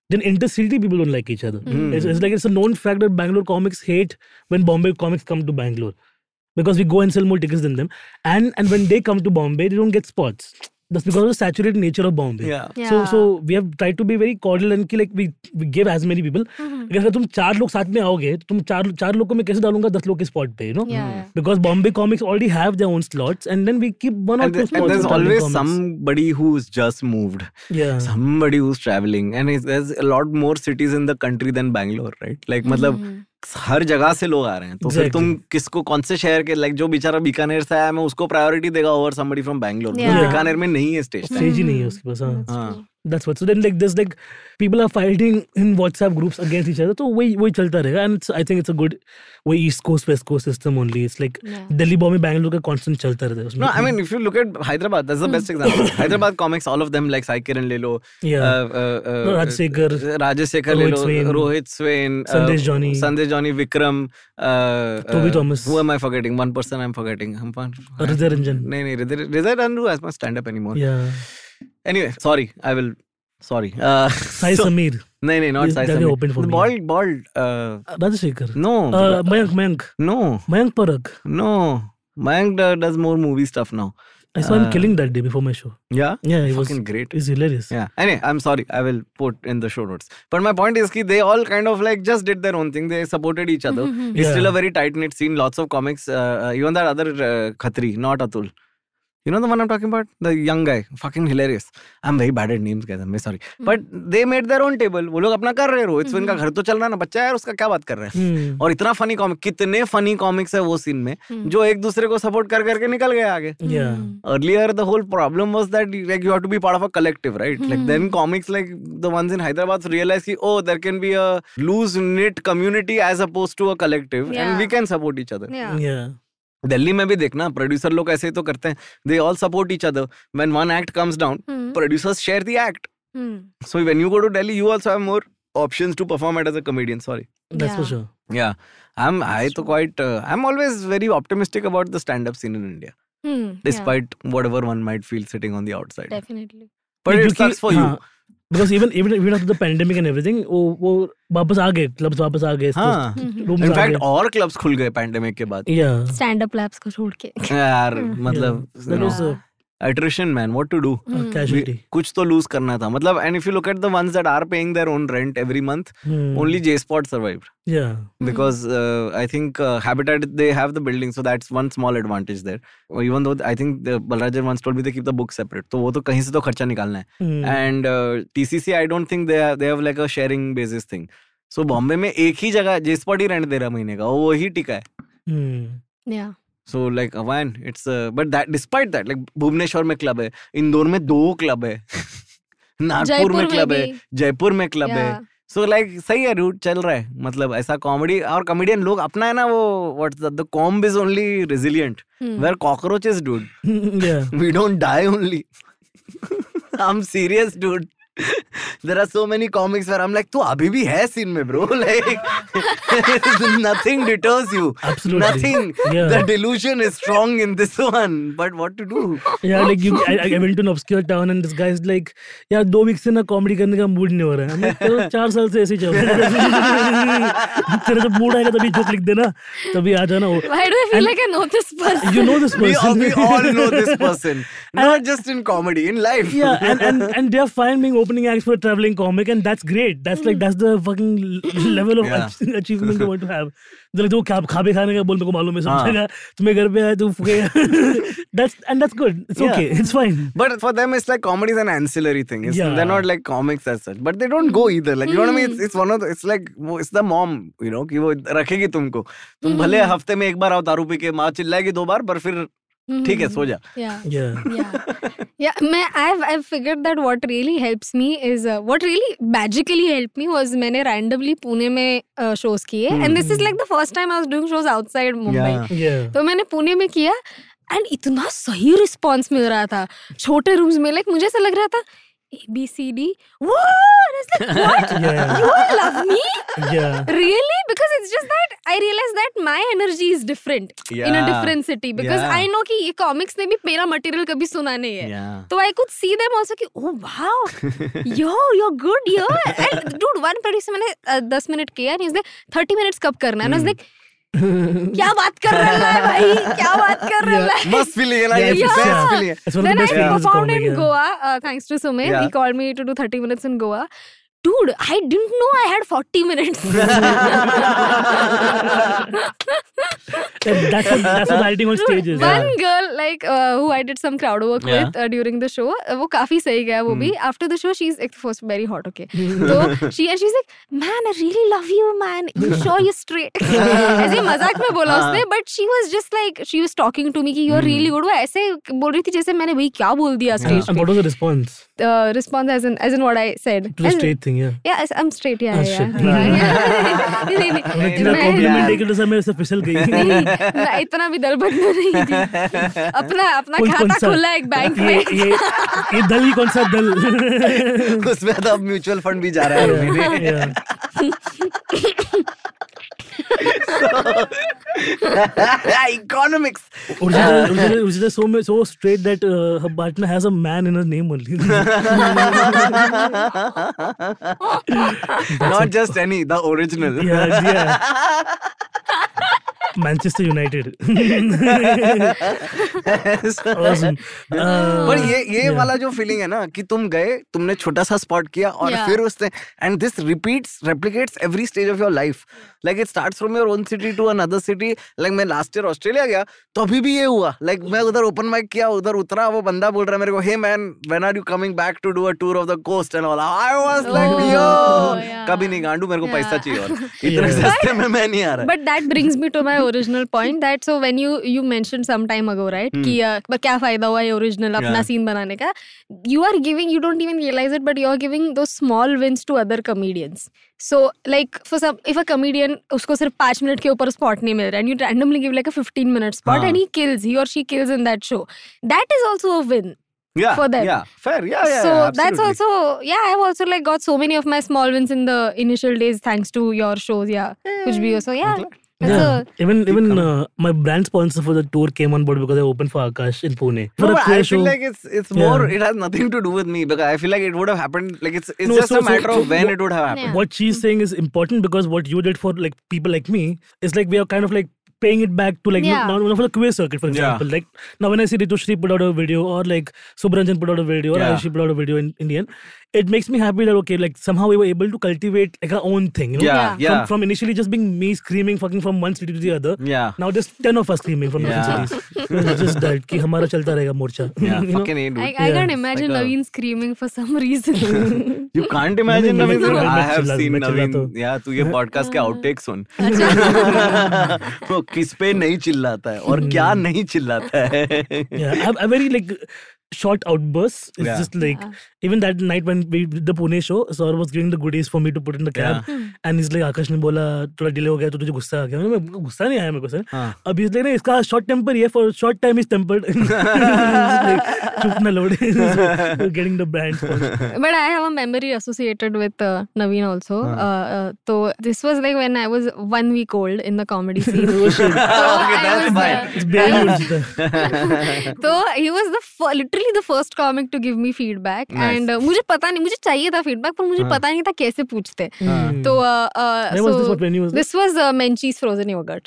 Speaker 5: then intercity people don't like each other.
Speaker 3: Hmm.
Speaker 5: It's, it's like it's a known fact that Bangalore comics hate when Bombay comics come to Bangalore because we go and sell more tickets than them. And and when they come to Bombay, they don't get spots. That's because of the saturated nature of Bombay.
Speaker 3: Yeah.
Speaker 5: So
Speaker 4: Yeah.
Speaker 5: so we have tried to be very cordial and कि like we we give as many people. अगर तुम चार लोग साथ में आओगे तो तुम चार चार लोग को मैं कैसे डालूंगा दस लोग के स्पॉट पे, you know?
Speaker 4: Yeah, yeah.
Speaker 5: Because Bombay comics already have their own slots, and then we keep one or
Speaker 3: And,
Speaker 5: two
Speaker 3: th-
Speaker 5: spots.
Speaker 3: and there's
Speaker 5: for traveling
Speaker 3: always
Speaker 5: comics.
Speaker 3: somebody who's just moved.
Speaker 5: Yeah.
Speaker 3: Somebody who's traveling. And it's, there's a lot more cities in the country than Bangalore, right? Like, मतलब हर जगह से लोग आ रहे हैं तो फिर
Speaker 5: Exactly.
Speaker 3: तुम किसको कौन से शहर के लाइक जो बेचारा बीकानेर से आया मैं उसको प्रायोरिटी देगा over somebody from Bangalore.
Speaker 4: Yeah.
Speaker 3: Bikaner में नहीं है स्टेशन.
Speaker 5: स्टेज ही नहीं है उसके पास. हाँ.
Speaker 3: हाँ.
Speaker 5: That's what. So then, like, there's like people are fighting in WhatsApp groups against each other. So वही वही चलता रहेगा. And it's, I think it's a good way East Coast West Coast system only. It's like
Speaker 4: Yeah.
Speaker 5: Delhi, Bombay, Bangalore का constant चलता रहता है उसमें.
Speaker 3: No, I mean, if you look at Hyderabad, that's the best example. Hyderabad comics, all of them, like Sai Kiran le lo,
Speaker 5: Yeah.
Speaker 3: uh, uh, uh,
Speaker 5: No, Rajsekhar,
Speaker 3: Rajsekhar le
Speaker 5: Rohit
Speaker 3: lo,
Speaker 5: Swain,
Speaker 3: Rohit Swain, uh,
Speaker 5: Sandesh Johnny.
Speaker 3: Sandesh Johnny, Vikram, uh,
Speaker 5: Toby
Speaker 3: uh,
Speaker 5: Thomas.
Speaker 3: Who am I forgetting? One person I'm forgetting. I'm fun.
Speaker 5: Hriday Ranjan.
Speaker 3: No, no, Hriday Hriday doesn't do as much stand up anymore.
Speaker 5: Yeah.
Speaker 3: Anyway, sorry, I will. Sorry. Uh,
Speaker 5: Sai
Speaker 3: so-
Speaker 5: Sameer.
Speaker 3: No, no, not
Speaker 5: He's
Speaker 3: Sai
Speaker 5: very
Speaker 3: Sameer.
Speaker 5: open for
Speaker 3: The
Speaker 5: me.
Speaker 3: Bald, bald. Uh,
Speaker 5: Rajsekhar.
Speaker 3: no,
Speaker 5: Uh, Mayank, Mayank.
Speaker 3: no,
Speaker 5: Mayank Parag.
Speaker 3: no. Mayank uh, does more movie stuff now.
Speaker 5: I saw him
Speaker 3: Uh,
Speaker 5: killing that day before my show.
Speaker 3: Yeah.
Speaker 5: Yeah, he was.
Speaker 3: Fucking great.
Speaker 5: He's hilarious.
Speaker 3: Yeah. Anyway, I'm sorry. I will put in the show notes. But my point is that they all kind of like just did their own thing. They supported each other. It's
Speaker 5: Yeah.
Speaker 3: still a very tight knit scene. Lots of comics. Uh, uh, even that other uh, Khatri, not Atul. You know the one I'm talking about? The young guy. Fucking hilarious. I'm very bad at names, guys. I'm very sorry. But they made their own table. वो लोग अपना कर रहे हैं. रोहित स्विन का घर तो चल रहा है ना. बच्चा है यार उसका क्या बात कर रहे हैं.
Speaker 5: Hmm.
Speaker 3: और इतना फनी कॉमिक कितने फनी कॉमिक्स है वो सीन में जो एक दूसरे को सपोर्ट कर करके निकल गए आगे.
Speaker 5: Yeah.
Speaker 3: Earlier, the whole problem was that like you have to be part of a collective, right? Like then comics like the ones in Hyderabad realized that, oh, there can be a loose knit community as opposed to a collective,
Speaker 4: Yeah.
Speaker 3: and we can support each other.
Speaker 4: Yeah.
Speaker 5: Yeah.
Speaker 3: Delhi में भी देखना producer लोग ऐसे ही तो करते हैं. They all support each other. When one act comes down,
Speaker 4: Hmm.
Speaker 3: producers share the act.
Speaker 4: Hmm.
Speaker 3: So when you go to Delhi, you also have more options to perform it as a comedian. Sorry.
Speaker 5: That's for
Speaker 4: Yeah.
Speaker 5: sure.
Speaker 3: Yeah, I'm. I to quite. Uh, I'm always very optimistic about the stand-up scene in India,
Speaker 4: Hmm.
Speaker 3: despite whatever one might feel sitting on the outside.
Speaker 4: Yeah, definitely.
Speaker 3: But
Speaker 5: नहीं,
Speaker 3: it
Speaker 5: क्योंकि-
Speaker 3: sucks for you.
Speaker 5: हाँ, because even even even after the pandemic and everything, वो वो वापस आ गए, clubs वापस आ गए,
Speaker 3: हाँ.
Speaker 5: rooms
Speaker 3: In
Speaker 5: आ
Speaker 3: fact,
Speaker 5: गए.
Speaker 3: और क्लब्स खुल गए पैंडेमिक के बाद.
Speaker 5: Yeah.
Speaker 4: Stand up labs को छोड़ के.
Speaker 3: यार मतलब
Speaker 5: That
Speaker 3: you
Speaker 5: was
Speaker 3: know,
Speaker 5: a,
Speaker 3: attrition, man. What to do?
Speaker 5: a casualty.
Speaker 3: We- कुछ तो lose करना था. मतलब and if you look at the ones that are paying their own rent every month,
Speaker 5: Hmm.
Speaker 3: only J Spot survived
Speaker 5: Yeah.
Speaker 3: because uh, I think uh, Habitat they have the building, so that's one small advantage there. Or even though I think the Balrajan once told me they keep the books separate, तो वो तो कहीं से तो खर्चा निकालना है.
Speaker 5: Hmm.
Speaker 3: And uh, T C C, I don't think they have, they have like a sharing basis thing. So Bombay में एक ही जगह J Spot ही रेंट दे रहा महीने का, वो ही टिका है.
Speaker 5: Hmm.
Speaker 4: Yeah.
Speaker 3: So like man, it's uh, but that despite that, like Bhubaneswar में क्लब है, इंदौर में दो क्लब है, नागपुर
Speaker 4: जयपुर
Speaker 3: में
Speaker 4: में
Speaker 3: क्लब है,
Speaker 4: भी.
Speaker 3: जयपुर में क्लब है.
Speaker 4: Yeah.
Speaker 3: सो लाइक सही है रूट चल रहा है. मतलब ऐसा कॉमेडी और कॉमेडियन लोग अपना है ना वो what's the comb is only resilient where cockroaches dude
Speaker 5: Yeah.
Speaker 3: We don't die only. I am serious dude. There are so many comics where I'm like, तू अभी भी है सीन में bro. Like nothing deters you.
Speaker 5: Absolutely.
Speaker 3: Nothing.
Speaker 5: Yeah.
Speaker 3: The delusion is strong in this one. But what to do?
Speaker 5: Yeah, like you, I, I went to an obscure town and this guy's like, यार दो week से ना comedy करने का mood नहीं हो रहा है. I'm like, चलो चार साल से ऐसे ही चल रहा है. तेरा जब मूड आएगा तभी जोक लिख देना, तभी आ जाना.
Speaker 4: Why do I feel like I know this person?
Speaker 5: You know this
Speaker 3: We all,
Speaker 5: person.
Speaker 3: we all know this person. Not just in comedy, in life.
Speaker 5: Yeah, and, and and they're fine being opening acts for a traveling comic, and that's great. That's like that's the fucking l- level of
Speaker 3: Yeah.
Speaker 5: ach- achievement you want to have. They're like, "तो खा खाबे खाने का बोल मेरे को मालूम है समझेगा तुम्हें घर पे आया तू फुकेगा." That's and that's good. It's
Speaker 3: Yeah.
Speaker 5: okay. It's fine.
Speaker 3: But for them, it's like comedy is an ancillary thing. It's,
Speaker 5: Yeah.
Speaker 3: They're not like comics as such. But they don't go either. Like, you know what I mean? It's, it's one of the, it's like, वो- it's the mom, you know, कि वो रखेगी तुमको. तुम भले हफ्ते में एक बार आओ दारू पी के, माँ चिल्लाएगी दो बार, पर फिर ठीक है सो जा.
Speaker 4: Yeah.
Speaker 5: Yeah.
Speaker 4: Yeah. Yeah. मैं I've I've figured that what really helps me is uh, what really magically helped me was मैंने randomly पुणे में uh, shows किए and this is like the first time I was doing shows outside Mumbai.
Speaker 3: Yeah.
Speaker 5: Yeah.
Speaker 4: तो मैंने पुणे में किया and इतना सही response मिल रहा था छोटे रूम्स में. लाइक मुझे ऐसा लग रहा था A B C D. What? It's like, what?
Speaker 5: Yeah.
Speaker 4: You all love me?
Speaker 5: Yeah.
Speaker 4: Really? Because it's just that I realized that my energy is different in a
Speaker 3: Yeah.
Speaker 4: different city. Because
Speaker 3: Yeah.
Speaker 4: I know कि ये comics ने भी मेरा material कभी सुना नहीं है.
Speaker 3: Yeah.
Speaker 4: So I could see them also कि oh wow, yo, you're good, yo. And dude, one producer मैंने uh, ten minute किया and he's like thirty minutes कब करना है? And I was like, क्या बात कर रहा है भाई? क्या बात कर रहा है?
Speaker 3: Must feeling है ना,
Speaker 5: Yeah,
Speaker 3: ये
Speaker 5: it's-
Speaker 3: best
Speaker 5: yeah.
Speaker 3: feeling है.
Speaker 5: It's one of
Speaker 4: Then
Speaker 5: the
Speaker 4: I
Speaker 5: best feelings of
Speaker 4: performed
Speaker 5: comedy,
Speaker 4: in
Speaker 5: yeah.
Speaker 4: Goa, uh, thanks to Sumit.
Speaker 3: Yeah.
Speaker 4: He called me to do thirty minutes in Goa. Dude, I didn't know I had forty minutes.
Speaker 5: Yeah, that's what that's what writing on stage is.
Speaker 4: One girl like uh, who I did some crowd work
Speaker 3: Yeah.
Speaker 4: with uh, during the show, uh, वो काफी सही गया वो भी. After the show, she's like, first very hot, okay. So she and she's like, man, I really love you, man. You sure you're straight? ऐसे मजाक में बोला उसने, but she was just like, she was talking to me कि you're really good. वो ऐसे बोल रही थी जैसे मैंने भाई क्या बोल दिया
Speaker 5: Yeah.
Speaker 4: stage
Speaker 5: And
Speaker 4: पे.
Speaker 5: what was the response
Speaker 4: Uh, response as in as in what I said.
Speaker 5: to the
Speaker 4: As in-
Speaker 5: straight thing? Yeah.
Speaker 4: Yeah, as- I'm straight. Yeah,
Speaker 5: Ah,
Speaker 4: yeah.
Speaker 5: shit.
Speaker 4: yeah. नहीं, नहीं, नहीं,
Speaker 5: हमने तेरा
Speaker 4: मैं-
Speaker 5: compliment देके तो सब मेरे से फिसल गई.
Speaker 4: नहीं, मैं इतना भी दलबत में नहीं थी. अपना अपना
Speaker 5: कौन- कौन
Speaker 4: खाता
Speaker 5: सा?
Speaker 4: खुला है एक बैंक
Speaker 5: ये
Speaker 4: में.
Speaker 5: ये ये दल ही कौन सा दल?
Speaker 3: उसमें तो अब म्यूचुअल फंड भी जा रहा है मेरे.
Speaker 5: Yeah.
Speaker 3: Economics.
Speaker 5: Urjita, Urjita, Urjita is so so straight that uh, her partner has a man in her name only.
Speaker 3: Not just any, the original.
Speaker 5: Yeah, yeah. Manchester United. Awesome. Uh,
Speaker 3: पर ये ये
Speaker 5: yeah.
Speaker 3: वाला जो feeling है ना कि तुम गए, तुमने छोटा सा स्पॉट किया और
Speaker 4: Yeah.
Speaker 3: फिर उसने and this repeats replicates every stage of your life. Like it starts from your own city to another city. Like मैं लास्ट ईयर ऑस्ट्रेलिया गया तो अभी भी ये हुआ. लाइक मैं उधर ओपन माइक किया, उधर उतरा, वो बंदा बोल रहा है मेरे को, hey man when are you coming back to do a tour of the coast and all. I was like
Speaker 4: Oh,
Speaker 3: yo
Speaker 4: yeah.
Speaker 3: कभी नहीं गांडू, मेरे को
Speaker 4: Yeah.
Speaker 3: पैसा चाहिए और इतने
Speaker 5: Yeah.
Speaker 3: सस्ते में मैं नहीं आ रहा.
Speaker 4: But that brings me to my original point that so when you you mentioned some time ago, right, कि uh, but क्या फायदा हुआ ये original अपना
Speaker 3: Yeah.
Speaker 4: scene बनाने का. You are giving, you don't even realize it, but you are giving those small wins to other comedians. So like for some, if a comedian उसको सिर्फ पाँच मिनट के ऊपर spot नहीं मिल रहा and you randomly give like a fifteen minute spot
Speaker 3: हाँ.
Speaker 4: and he kills, he or she kills in that show, that is also a win.
Speaker 3: Yeah,
Speaker 4: for them.
Speaker 3: yeah, fair, yeah, yeah.
Speaker 4: So
Speaker 3: yeah,
Speaker 4: that's
Speaker 3: absolutely.
Speaker 4: also, yeah, I've also like got so many of my small wins in the initial days thanks to your shows. Yeah, कुछ भी हो. So yeah, that's
Speaker 5: Yeah.
Speaker 4: a,
Speaker 5: Even even uh, my brand sponsor for the tour came on board because I opened for Akash in Pune. For
Speaker 3: No,
Speaker 5: a
Speaker 3: but
Speaker 5: queer
Speaker 3: I
Speaker 5: show.
Speaker 3: feel like it's it's
Speaker 5: Yeah.
Speaker 3: more. It has nothing to do with me because I feel like it would have happened. Like it's it's
Speaker 5: No,
Speaker 3: just
Speaker 5: so-
Speaker 3: a matter
Speaker 5: so-
Speaker 3: of when
Speaker 5: so
Speaker 3: it would have happened.
Speaker 4: Yeah.
Speaker 5: What she's saying is important because what you did for like people like me is like we are kind of like paying it back to like
Speaker 4: Yeah.
Speaker 5: not, not for the queer circuit, for
Speaker 3: Yeah.
Speaker 5: example. Like now when I see Ritushri put out a video or like Subranjan put out a video or
Speaker 3: Yeah.
Speaker 5: Ayushi put out a video in Indian, it makes me happy that okay, like somehow we were able to cultivate like our own thing. You know?
Speaker 3: Yeah,
Speaker 4: Yeah.
Speaker 3: yeah,
Speaker 5: From, from initially just being me screaming fucking from one city to the other.
Speaker 3: yeah.
Speaker 5: Now there's ten of us screaming from
Speaker 3: Yeah.
Speaker 5: different cities. It's just that कि हमारा चलता रहेगा मोर्चा.
Speaker 3: Yeah,
Speaker 5: You know?
Speaker 3: fucking A, dude.
Speaker 4: I, I
Speaker 5: Yeah.
Speaker 4: can't imagine
Speaker 3: Like a-
Speaker 4: Naveen screaming for some reason.
Speaker 3: You can't imagine
Speaker 5: मैं-
Speaker 3: Naveen.
Speaker 5: मैं-
Speaker 3: I
Speaker 5: मैं
Speaker 3: have
Speaker 5: चिल्ला-
Speaker 3: seen
Speaker 5: मैं चिल्ला
Speaker 3: Naveen.
Speaker 5: तो।
Speaker 3: Yeah, तू ये podcast के outtake सुन.
Speaker 4: अच्छा.
Speaker 3: वो किस पे नहीं चिल्लाता है और क्या नहीं चिल्लाता है.
Speaker 5: Yeah, I have a very like short outbursts. It's
Speaker 3: Yeah.
Speaker 5: just like even that night when we did the Pune show, Saurabh was giving the goodies for me to put in the cab, and he's like, आकाश ने बोला थोड़ा delay हो गया तो तुझे गुस्सा आ गया. मैं गुस्सा नहीं आया मेरे को सर.
Speaker 3: हाँ.
Speaker 5: अब he's like, नहीं इसका short temper ही है, for short time is tempered. Like, चुप ना लोड. Getting the brand sponsor.
Speaker 4: But I have a memory associated with uh, Naveen also. Uh, uh, so this was like when I was one week old in the comedy scene.
Speaker 5: Oh shit.
Speaker 4: So
Speaker 3: Okay,
Speaker 4: I
Speaker 3: that's
Speaker 4: was,
Speaker 3: fine.
Speaker 4: uh,
Speaker 5: It's barely Urjita.
Speaker 4: तो he was the fir- literally the first comic to give me feedback.
Speaker 3: Nice.
Speaker 4: And uh, मुझे पता नहीं, मुझे चाहिए था feedback पर मुझे पता नहीं था कैसे पूछते. तो uh, uh,
Speaker 5: Where was this? What venue was this?
Speaker 4: this was uh, Menchie's Frozen Yogurt.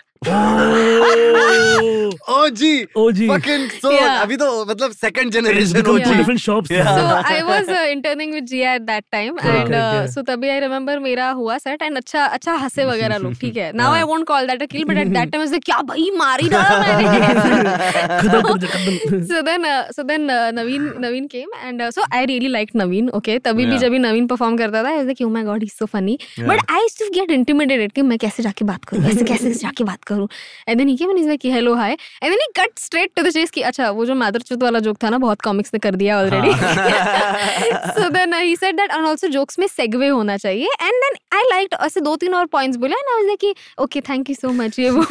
Speaker 5: Oh.
Speaker 3: O G.
Speaker 5: O G.
Speaker 3: Fucking so.
Speaker 4: Yeah.
Speaker 3: अभी तो मतलब second
Speaker 5: It's
Speaker 3: generation
Speaker 5: become
Speaker 3: O
Speaker 5: two
Speaker 3: G.
Speaker 5: different shops.
Speaker 3: Yeah.
Speaker 5: now.
Speaker 4: So I was uh, interning with Jia at that time, and
Speaker 5: Correct,
Speaker 4: uh,
Speaker 5: yeah.
Speaker 4: so तभी I remember मेरा हुआ set and अच्छा अच्छा हंसे वगैरह लोग, ठीक है. Now I won't call that a kill, but at that time I was like क्या भाई मार ही डाला मैंने.
Speaker 5: खत्म कर दे, खत्म.
Speaker 4: So then uh, so then uh, Naveen Naveen came and uh, so I really liked Naveen. Okay, तभी भी
Speaker 3: Yeah.
Speaker 4: जब भी Naveen perform करता था I was like oh my god he's so funny.
Speaker 3: Yeah.
Speaker 4: But I used to get intimidated कि मैं कैसे जाके बात करूँ, ऐसे कैसे जाके बात करूँ. And then he came and he's like, hello, hi. And then he cut straight to the chase कि अच्छा वो जो मादरचोद वाला जोक था ना बहुत कॉमिक्स ने कर दिया already. So then uh, he said that and also jokes में segue होना चाहिए. And then I liked ऐसे दो तीन और points बोले and I was like okay thank you so much ये वो.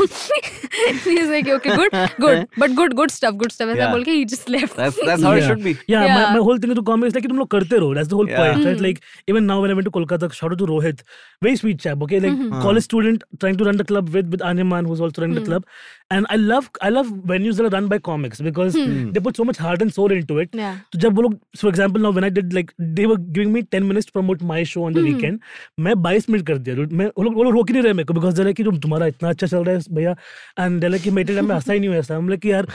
Speaker 4: He's like okay good good but good good stuff good stuff ऐसा बोल के he just left.
Speaker 3: That's that's how it should be.
Speaker 5: Yeah,
Speaker 4: Yeah.
Speaker 5: My, my whole thing with the comics is like कि तुम लोग करते रहो. That's the whole
Speaker 3: Yeah.
Speaker 5: point, right? Like even now when I went to Kolkata, shout out to Rohit, very sweet chap. Okay, like college student trying to run the club with with Animan, who's also running the club. And I love I love venues that are run by comics because they put so much heart and soul into it.
Speaker 4: Yeah.
Speaker 5: तो जब वो लोग, for example, now when I did like they were giving me ten minutes to promote my show on the weekend, मैं बाईस minute कर दिया. मैं वो लोग वो लोग रोक ही नहीं रहे मेरे को because they're like कि तुम तुम्हारा इतना अच्छा चल रहा है भैया, and they're like कि मेरे टाइम में ऐसा ही नहीं हुआ ऐसा. I'm like यार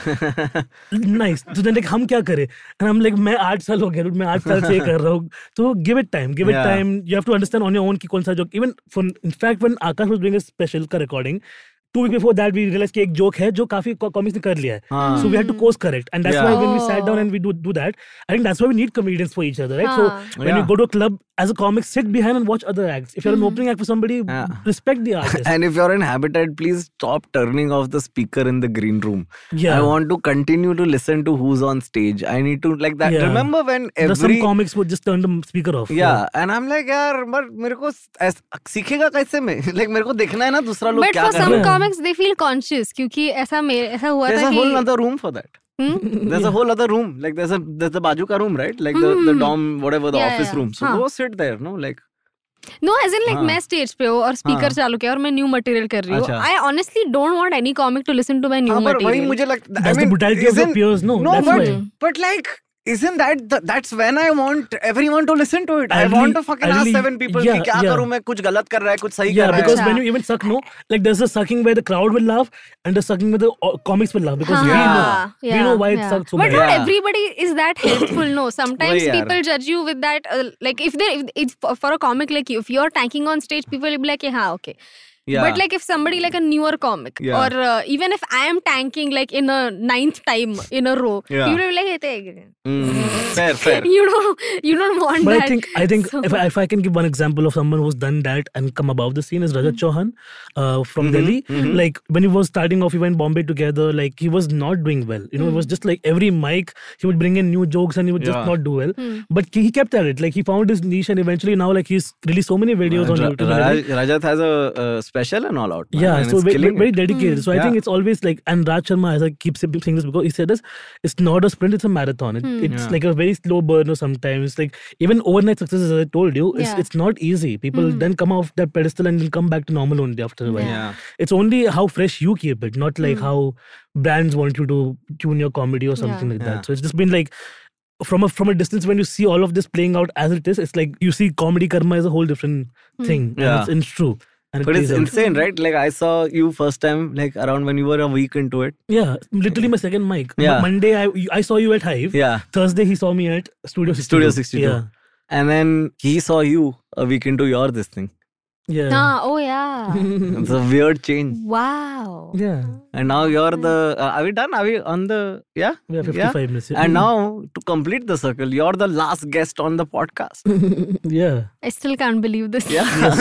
Speaker 5: nice. तो then like हम क्या करें? And I'm like मैं आठ साल हो गया, मैं आठ साल से ये कर रहा हूँ. तो give it time, give it
Speaker 3: Yeah.
Speaker 5: time. You have to understand on your own कि कौन सा joke. Even for in fact when Akash was doing a special का recording, two weeks before that we realized कि एक joke है जो काफी comics ने कर लिया है.
Speaker 3: हाँ.
Speaker 5: So we had to course correct, and that's
Speaker 3: Yeah.
Speaker 5: why when we sat
Speaker 4: Oh.
Speaker 5: down and we do do that, I think that's why we need comedians for each other, right? So
Speaker 4: हाँ.
Speaker 5: when
Speaker 3: Yeah.
Speaker 5: you go to a club as a comic, sit behind and watch other acts. If you're an opening act for somebody,
Speaker 3: Yeah.
Speaker 5: respect the artist.
Speaker 3: And if you're in Habitat, please stop turning off the speaker in the green room.
Speaker 5: Yeah.
Speaker 3: I want to continue to listen to who's on stage. I need to like that.
Speaker 5: Yeah.
Speaker 3: Remember when
Speaker 5: There's some
Speaker 3: every
Speaker 5: comics would just turn the speaker off.
Speaker 3: yeah, and I'm like यार but मेरे को ऐस- सीखेगा कैसे मैं? Like मेरे को देखना है ना दूसरा लोग
Speaker 4: But
Speaker 3: क्या
Speaker 4: for
Speaker 3: कर
Speaker 4: some
Speaker 3: रहे हैं.
Speaker 4: comics they feel conscious क्योंकि ऐसा मेरे ऐसा हुआ
Speaker 3: There's
Speaker 4: था
Speaker 3: a
Speaker 4: कि
Speaker 3: whole other room for that.
Speaker 4: Hmm?
Speaker 3: There's a whole other room. Like there's a there's the baju ka room, right? Like the the dorm whatever the
Speaker 4: Yeah,
Speaker 3: office
Speaker 4: yeah.
Speaker 3: room. So
Speaker 4: हाँ.
Speaker 3: go sit there, no? Like
Speaker 4: No, as in like
Speaker 3: हाँ.
Speaker 4: मैं stage पे हूँ और speaker
Speaker 3: हाँ.
Speaker 4: चालू किया और मैं न्यू मटेरियल कर रही हूँ.
Speaker 3: अच्छा.
Speaker 4: I honestly don't want any comic to listen to my new
Speaker 3: हाँ, पर वही
Speaker 4: material.
Speaker 3: मुझे लगता
Speaker 5: That's
Speaker 3: I mean,
Speaker 5: the brutality of the
Speaker 3: isn't-
Speaker 5: peers, no?
Speaker 3: No,
Speaker 5: That's
Speaker 3: but
Speaker 5: why.
Speaker 3: but like isn't that the, that's when I want everyone to listen to it. I,
Speaker 5: I really-
Speaker 3: want to fucking
Speaker 5: I
Speaker 3: ask
Speaker 5: really-
Speaker 3: seven people
Speaker 5: yeah,
Speaker 3: कि क्या
Speaker 5: yeah.
Speaker 3: करूँ मैं कुछ गलत कर रहा है कुछ सही
Speaker 5: Yeah,
Speaker 3: कर रहा
Speaker 5: because
Speaker 3: है.
Speaker 5: when you even suck, no, like there's a sucking where the crowd will laugh and the sucking where the uh, comics will laugh because we
Speaker 3: Yeah.
Speaker 5: know, we
Speaker 4: Yeah,
Speaker 5: know why it
Speaker 4: yeah.
Speaker 5: sucks so
Speaker 4: But
Speaker 5: bad.
Speaker 4: not
Speaker 3: Yeah.
Speaker 4: everybody is that helpful. No, sometimes
Speaker 3: वही यार.
Speaker 4: people judge you with that. Uh, like if they, if it's for for a comic like you, if you're tanking on stage, people will be like, "Yeah, okay."
Speaker 3: Yeah.
Speaker 4: But like if somebody like a newer comic,
Speaker 3: Yeah.
Speaker 4: or uh, even if I am tanking like in a ninth time in a row,
Speaker 3: Yeah.
Speaker 4: people will be like, "Hey,
Speaker 3: Mm, fair, fair.
Speaker 4: you don't, you don't want
Speaker 5: But
Speaker 4: that."
Speaker 5: I think I think
Speaker 4: So-
Speaker 5: if I, if I can give one example of someone who's done that and come above the scene is Rajat Chauhan uh, from Delhi. Like when he was starting off, he went Bombay together. Like he was not doing well. You know, it was just like every mic he would bring in new jokes and he would
Speaker 3: Yeah.
Speaker 5: just not do well. But he, he kept at it. Like he found his niche and eventually now like he's released so many videos on
Speaker 3: Ra-
Speaker 5: YouTube. and everything.
Speaker 3: Raj, Rajat has a uh, special and all out. man,
Speaker 5: Yeah,
Speaker 3: and
Speaker 5: so
Speaker 3: it's
Speaker 5: very,
Speaker 3: killing
Speaker 5: very
Speaker 3: it.
Speaker 5: dedicated. So I
Speaker 3: Yeah.
Speaker 5: think it's always like, and Raj Sharma, as I keep saying this because he said this, it's not a sprint, it's a marathon. It, It's
Speaker 3: Yeah.
Speaker 5: like a very slow burner sometimes. Like even overnight success, as I told you, it's,
Speaker 4: Yeah.
Speaker 5: it's not easy. People then come off that pedestal and then come back to normal only after a while.
Speaker 3: Yeah.
Speaker 5: It's only how fresh you keep it, not like how brands want you to tune your comedy or something like
Speaker 3: Yeah.
Speaker 5: that. So it's just been like, from a from a distance when you see all of this playing out as it is, it's like you see comedy karma as a whole different thing. And
Speaker 3: Yeah.
Speaker 5: it's, and it's true. And it
Speaker 3: But it's
Speaker 5: plays out.
Speaker 3: insane, right? Like I saw you first time, like around when you were a week into it.
Speaker 5: Yeah, literally my second mic. Mo-
Speaker 3: Yeah.
Speaker 5: Monday I I saw you at Hive.
Speaker 3: Yeah.
Speaker 5: Thursday he saw me at Studio sixty-two.
Speaker 3: Studio sixty-two.
Speaker 5: Yeah.
Speaker 3: And then he saw you a week into your this thing.
Speaker 5: Yeah.
Speaker 4: Ah, oh yeah.
Speaker 3: It's a weird change.
Speaker 4: Wow.
Speaker 5: Yeah.
Speaker 3: And now you're the. Uh, are we done? Are we on the? Yeah.
Speaker 5: Yeah, fifty-five minutes. Yeah.
Speaker 3: And now to complete the circle, you're the last guest on the podcast.
Speaker 5: yeah.
Speaker 4: I still can't believe this.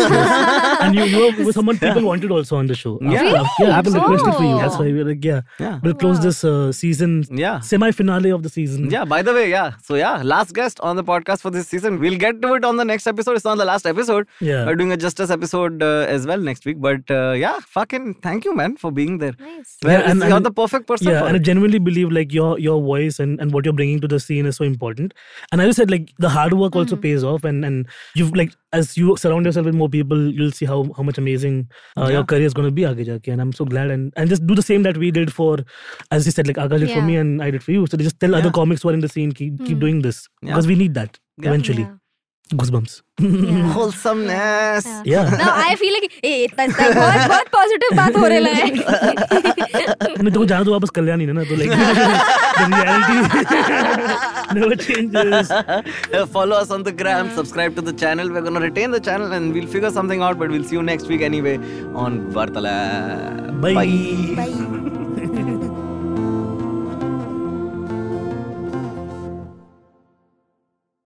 Speaker 3: Yeah.
Speaker 5: And you, you were, were someone people wanted also on the show.
Speaker 3: Yeah.
Speaker 5: After-
Speaker 3: Really?
Speaker 5: Yeah, people requested for you.
Speaker 4: Oh.
Speaker 5: That's why we were like, yeah.
Speaker 3: Yeah.
Speaker 5: We'll close this uh, season,
Speaker 3: Yeah.
Speaker 5: semi-finale of the season.
Speaker 3: Yeah, by the way, yeah. So, yeah, last guest on the podcast for this season. We'll get to it on the next episode. It's not the last episode.
Speaker 5: Yeah.
Speaker 3: We're doing a Justice episode uh, as well next week. But uh, yeah, fucking thank you, man, for being there.
Speaker 4: Nice.
Speaker 3: Well,
Speaker 5: Yeah, and-
Speaker 3: you're
Speaker 5: and-
Speaker 3: the perfect person
Speaker 5: Yeah,
Speaker 3: for
Speaker 5: and I
Speaker 3: it.
Speaker 5: genuinely believe like your your voice and, and what you're bringing to the scene is so important. And as I said, like the hard work also pays off, and and you've like as you surround yourself with more people, you'll see how how much amazing uh, your career is going to be aage jaake. And I'm so glad and and just do the same that we did for, as you said, like Akash did for
Speaker 4: Yeah.
Speaker 5: me and I did for you. So just tell other
Speaker 3: Yeah.
Speaker 5: comics who are in the scene keep keep doing this
Speaker 3: Yeah.
Speaker 5: because we need that
Speaker 3: Yeah.
Speaker 5: eventually.
Speaker 4: Yeah.
Speaker 5: Goosebumps.
Speaker 4: Yeah.
Speaker 3: Wholesomeness.
Speaker 4: Yeah.
Speaker 5: Yeah.
Speaker 4: Now I feel like ए इतना इतना बहुत बहुत positive बात हो रहा है.
Speaker 5: नहीं तो जाना तो वापस कल्याणी है ना तो like the reality never changes.
Speaker 3: Uh, follow us on the gram, subscribe to the channel. We're gonna retain the channel and we'll figure something out, but we'll see you next week anyway on Vartala.
Speaker 5: Bye.
Speaker 3: Bye.
Speaker 4: Bye.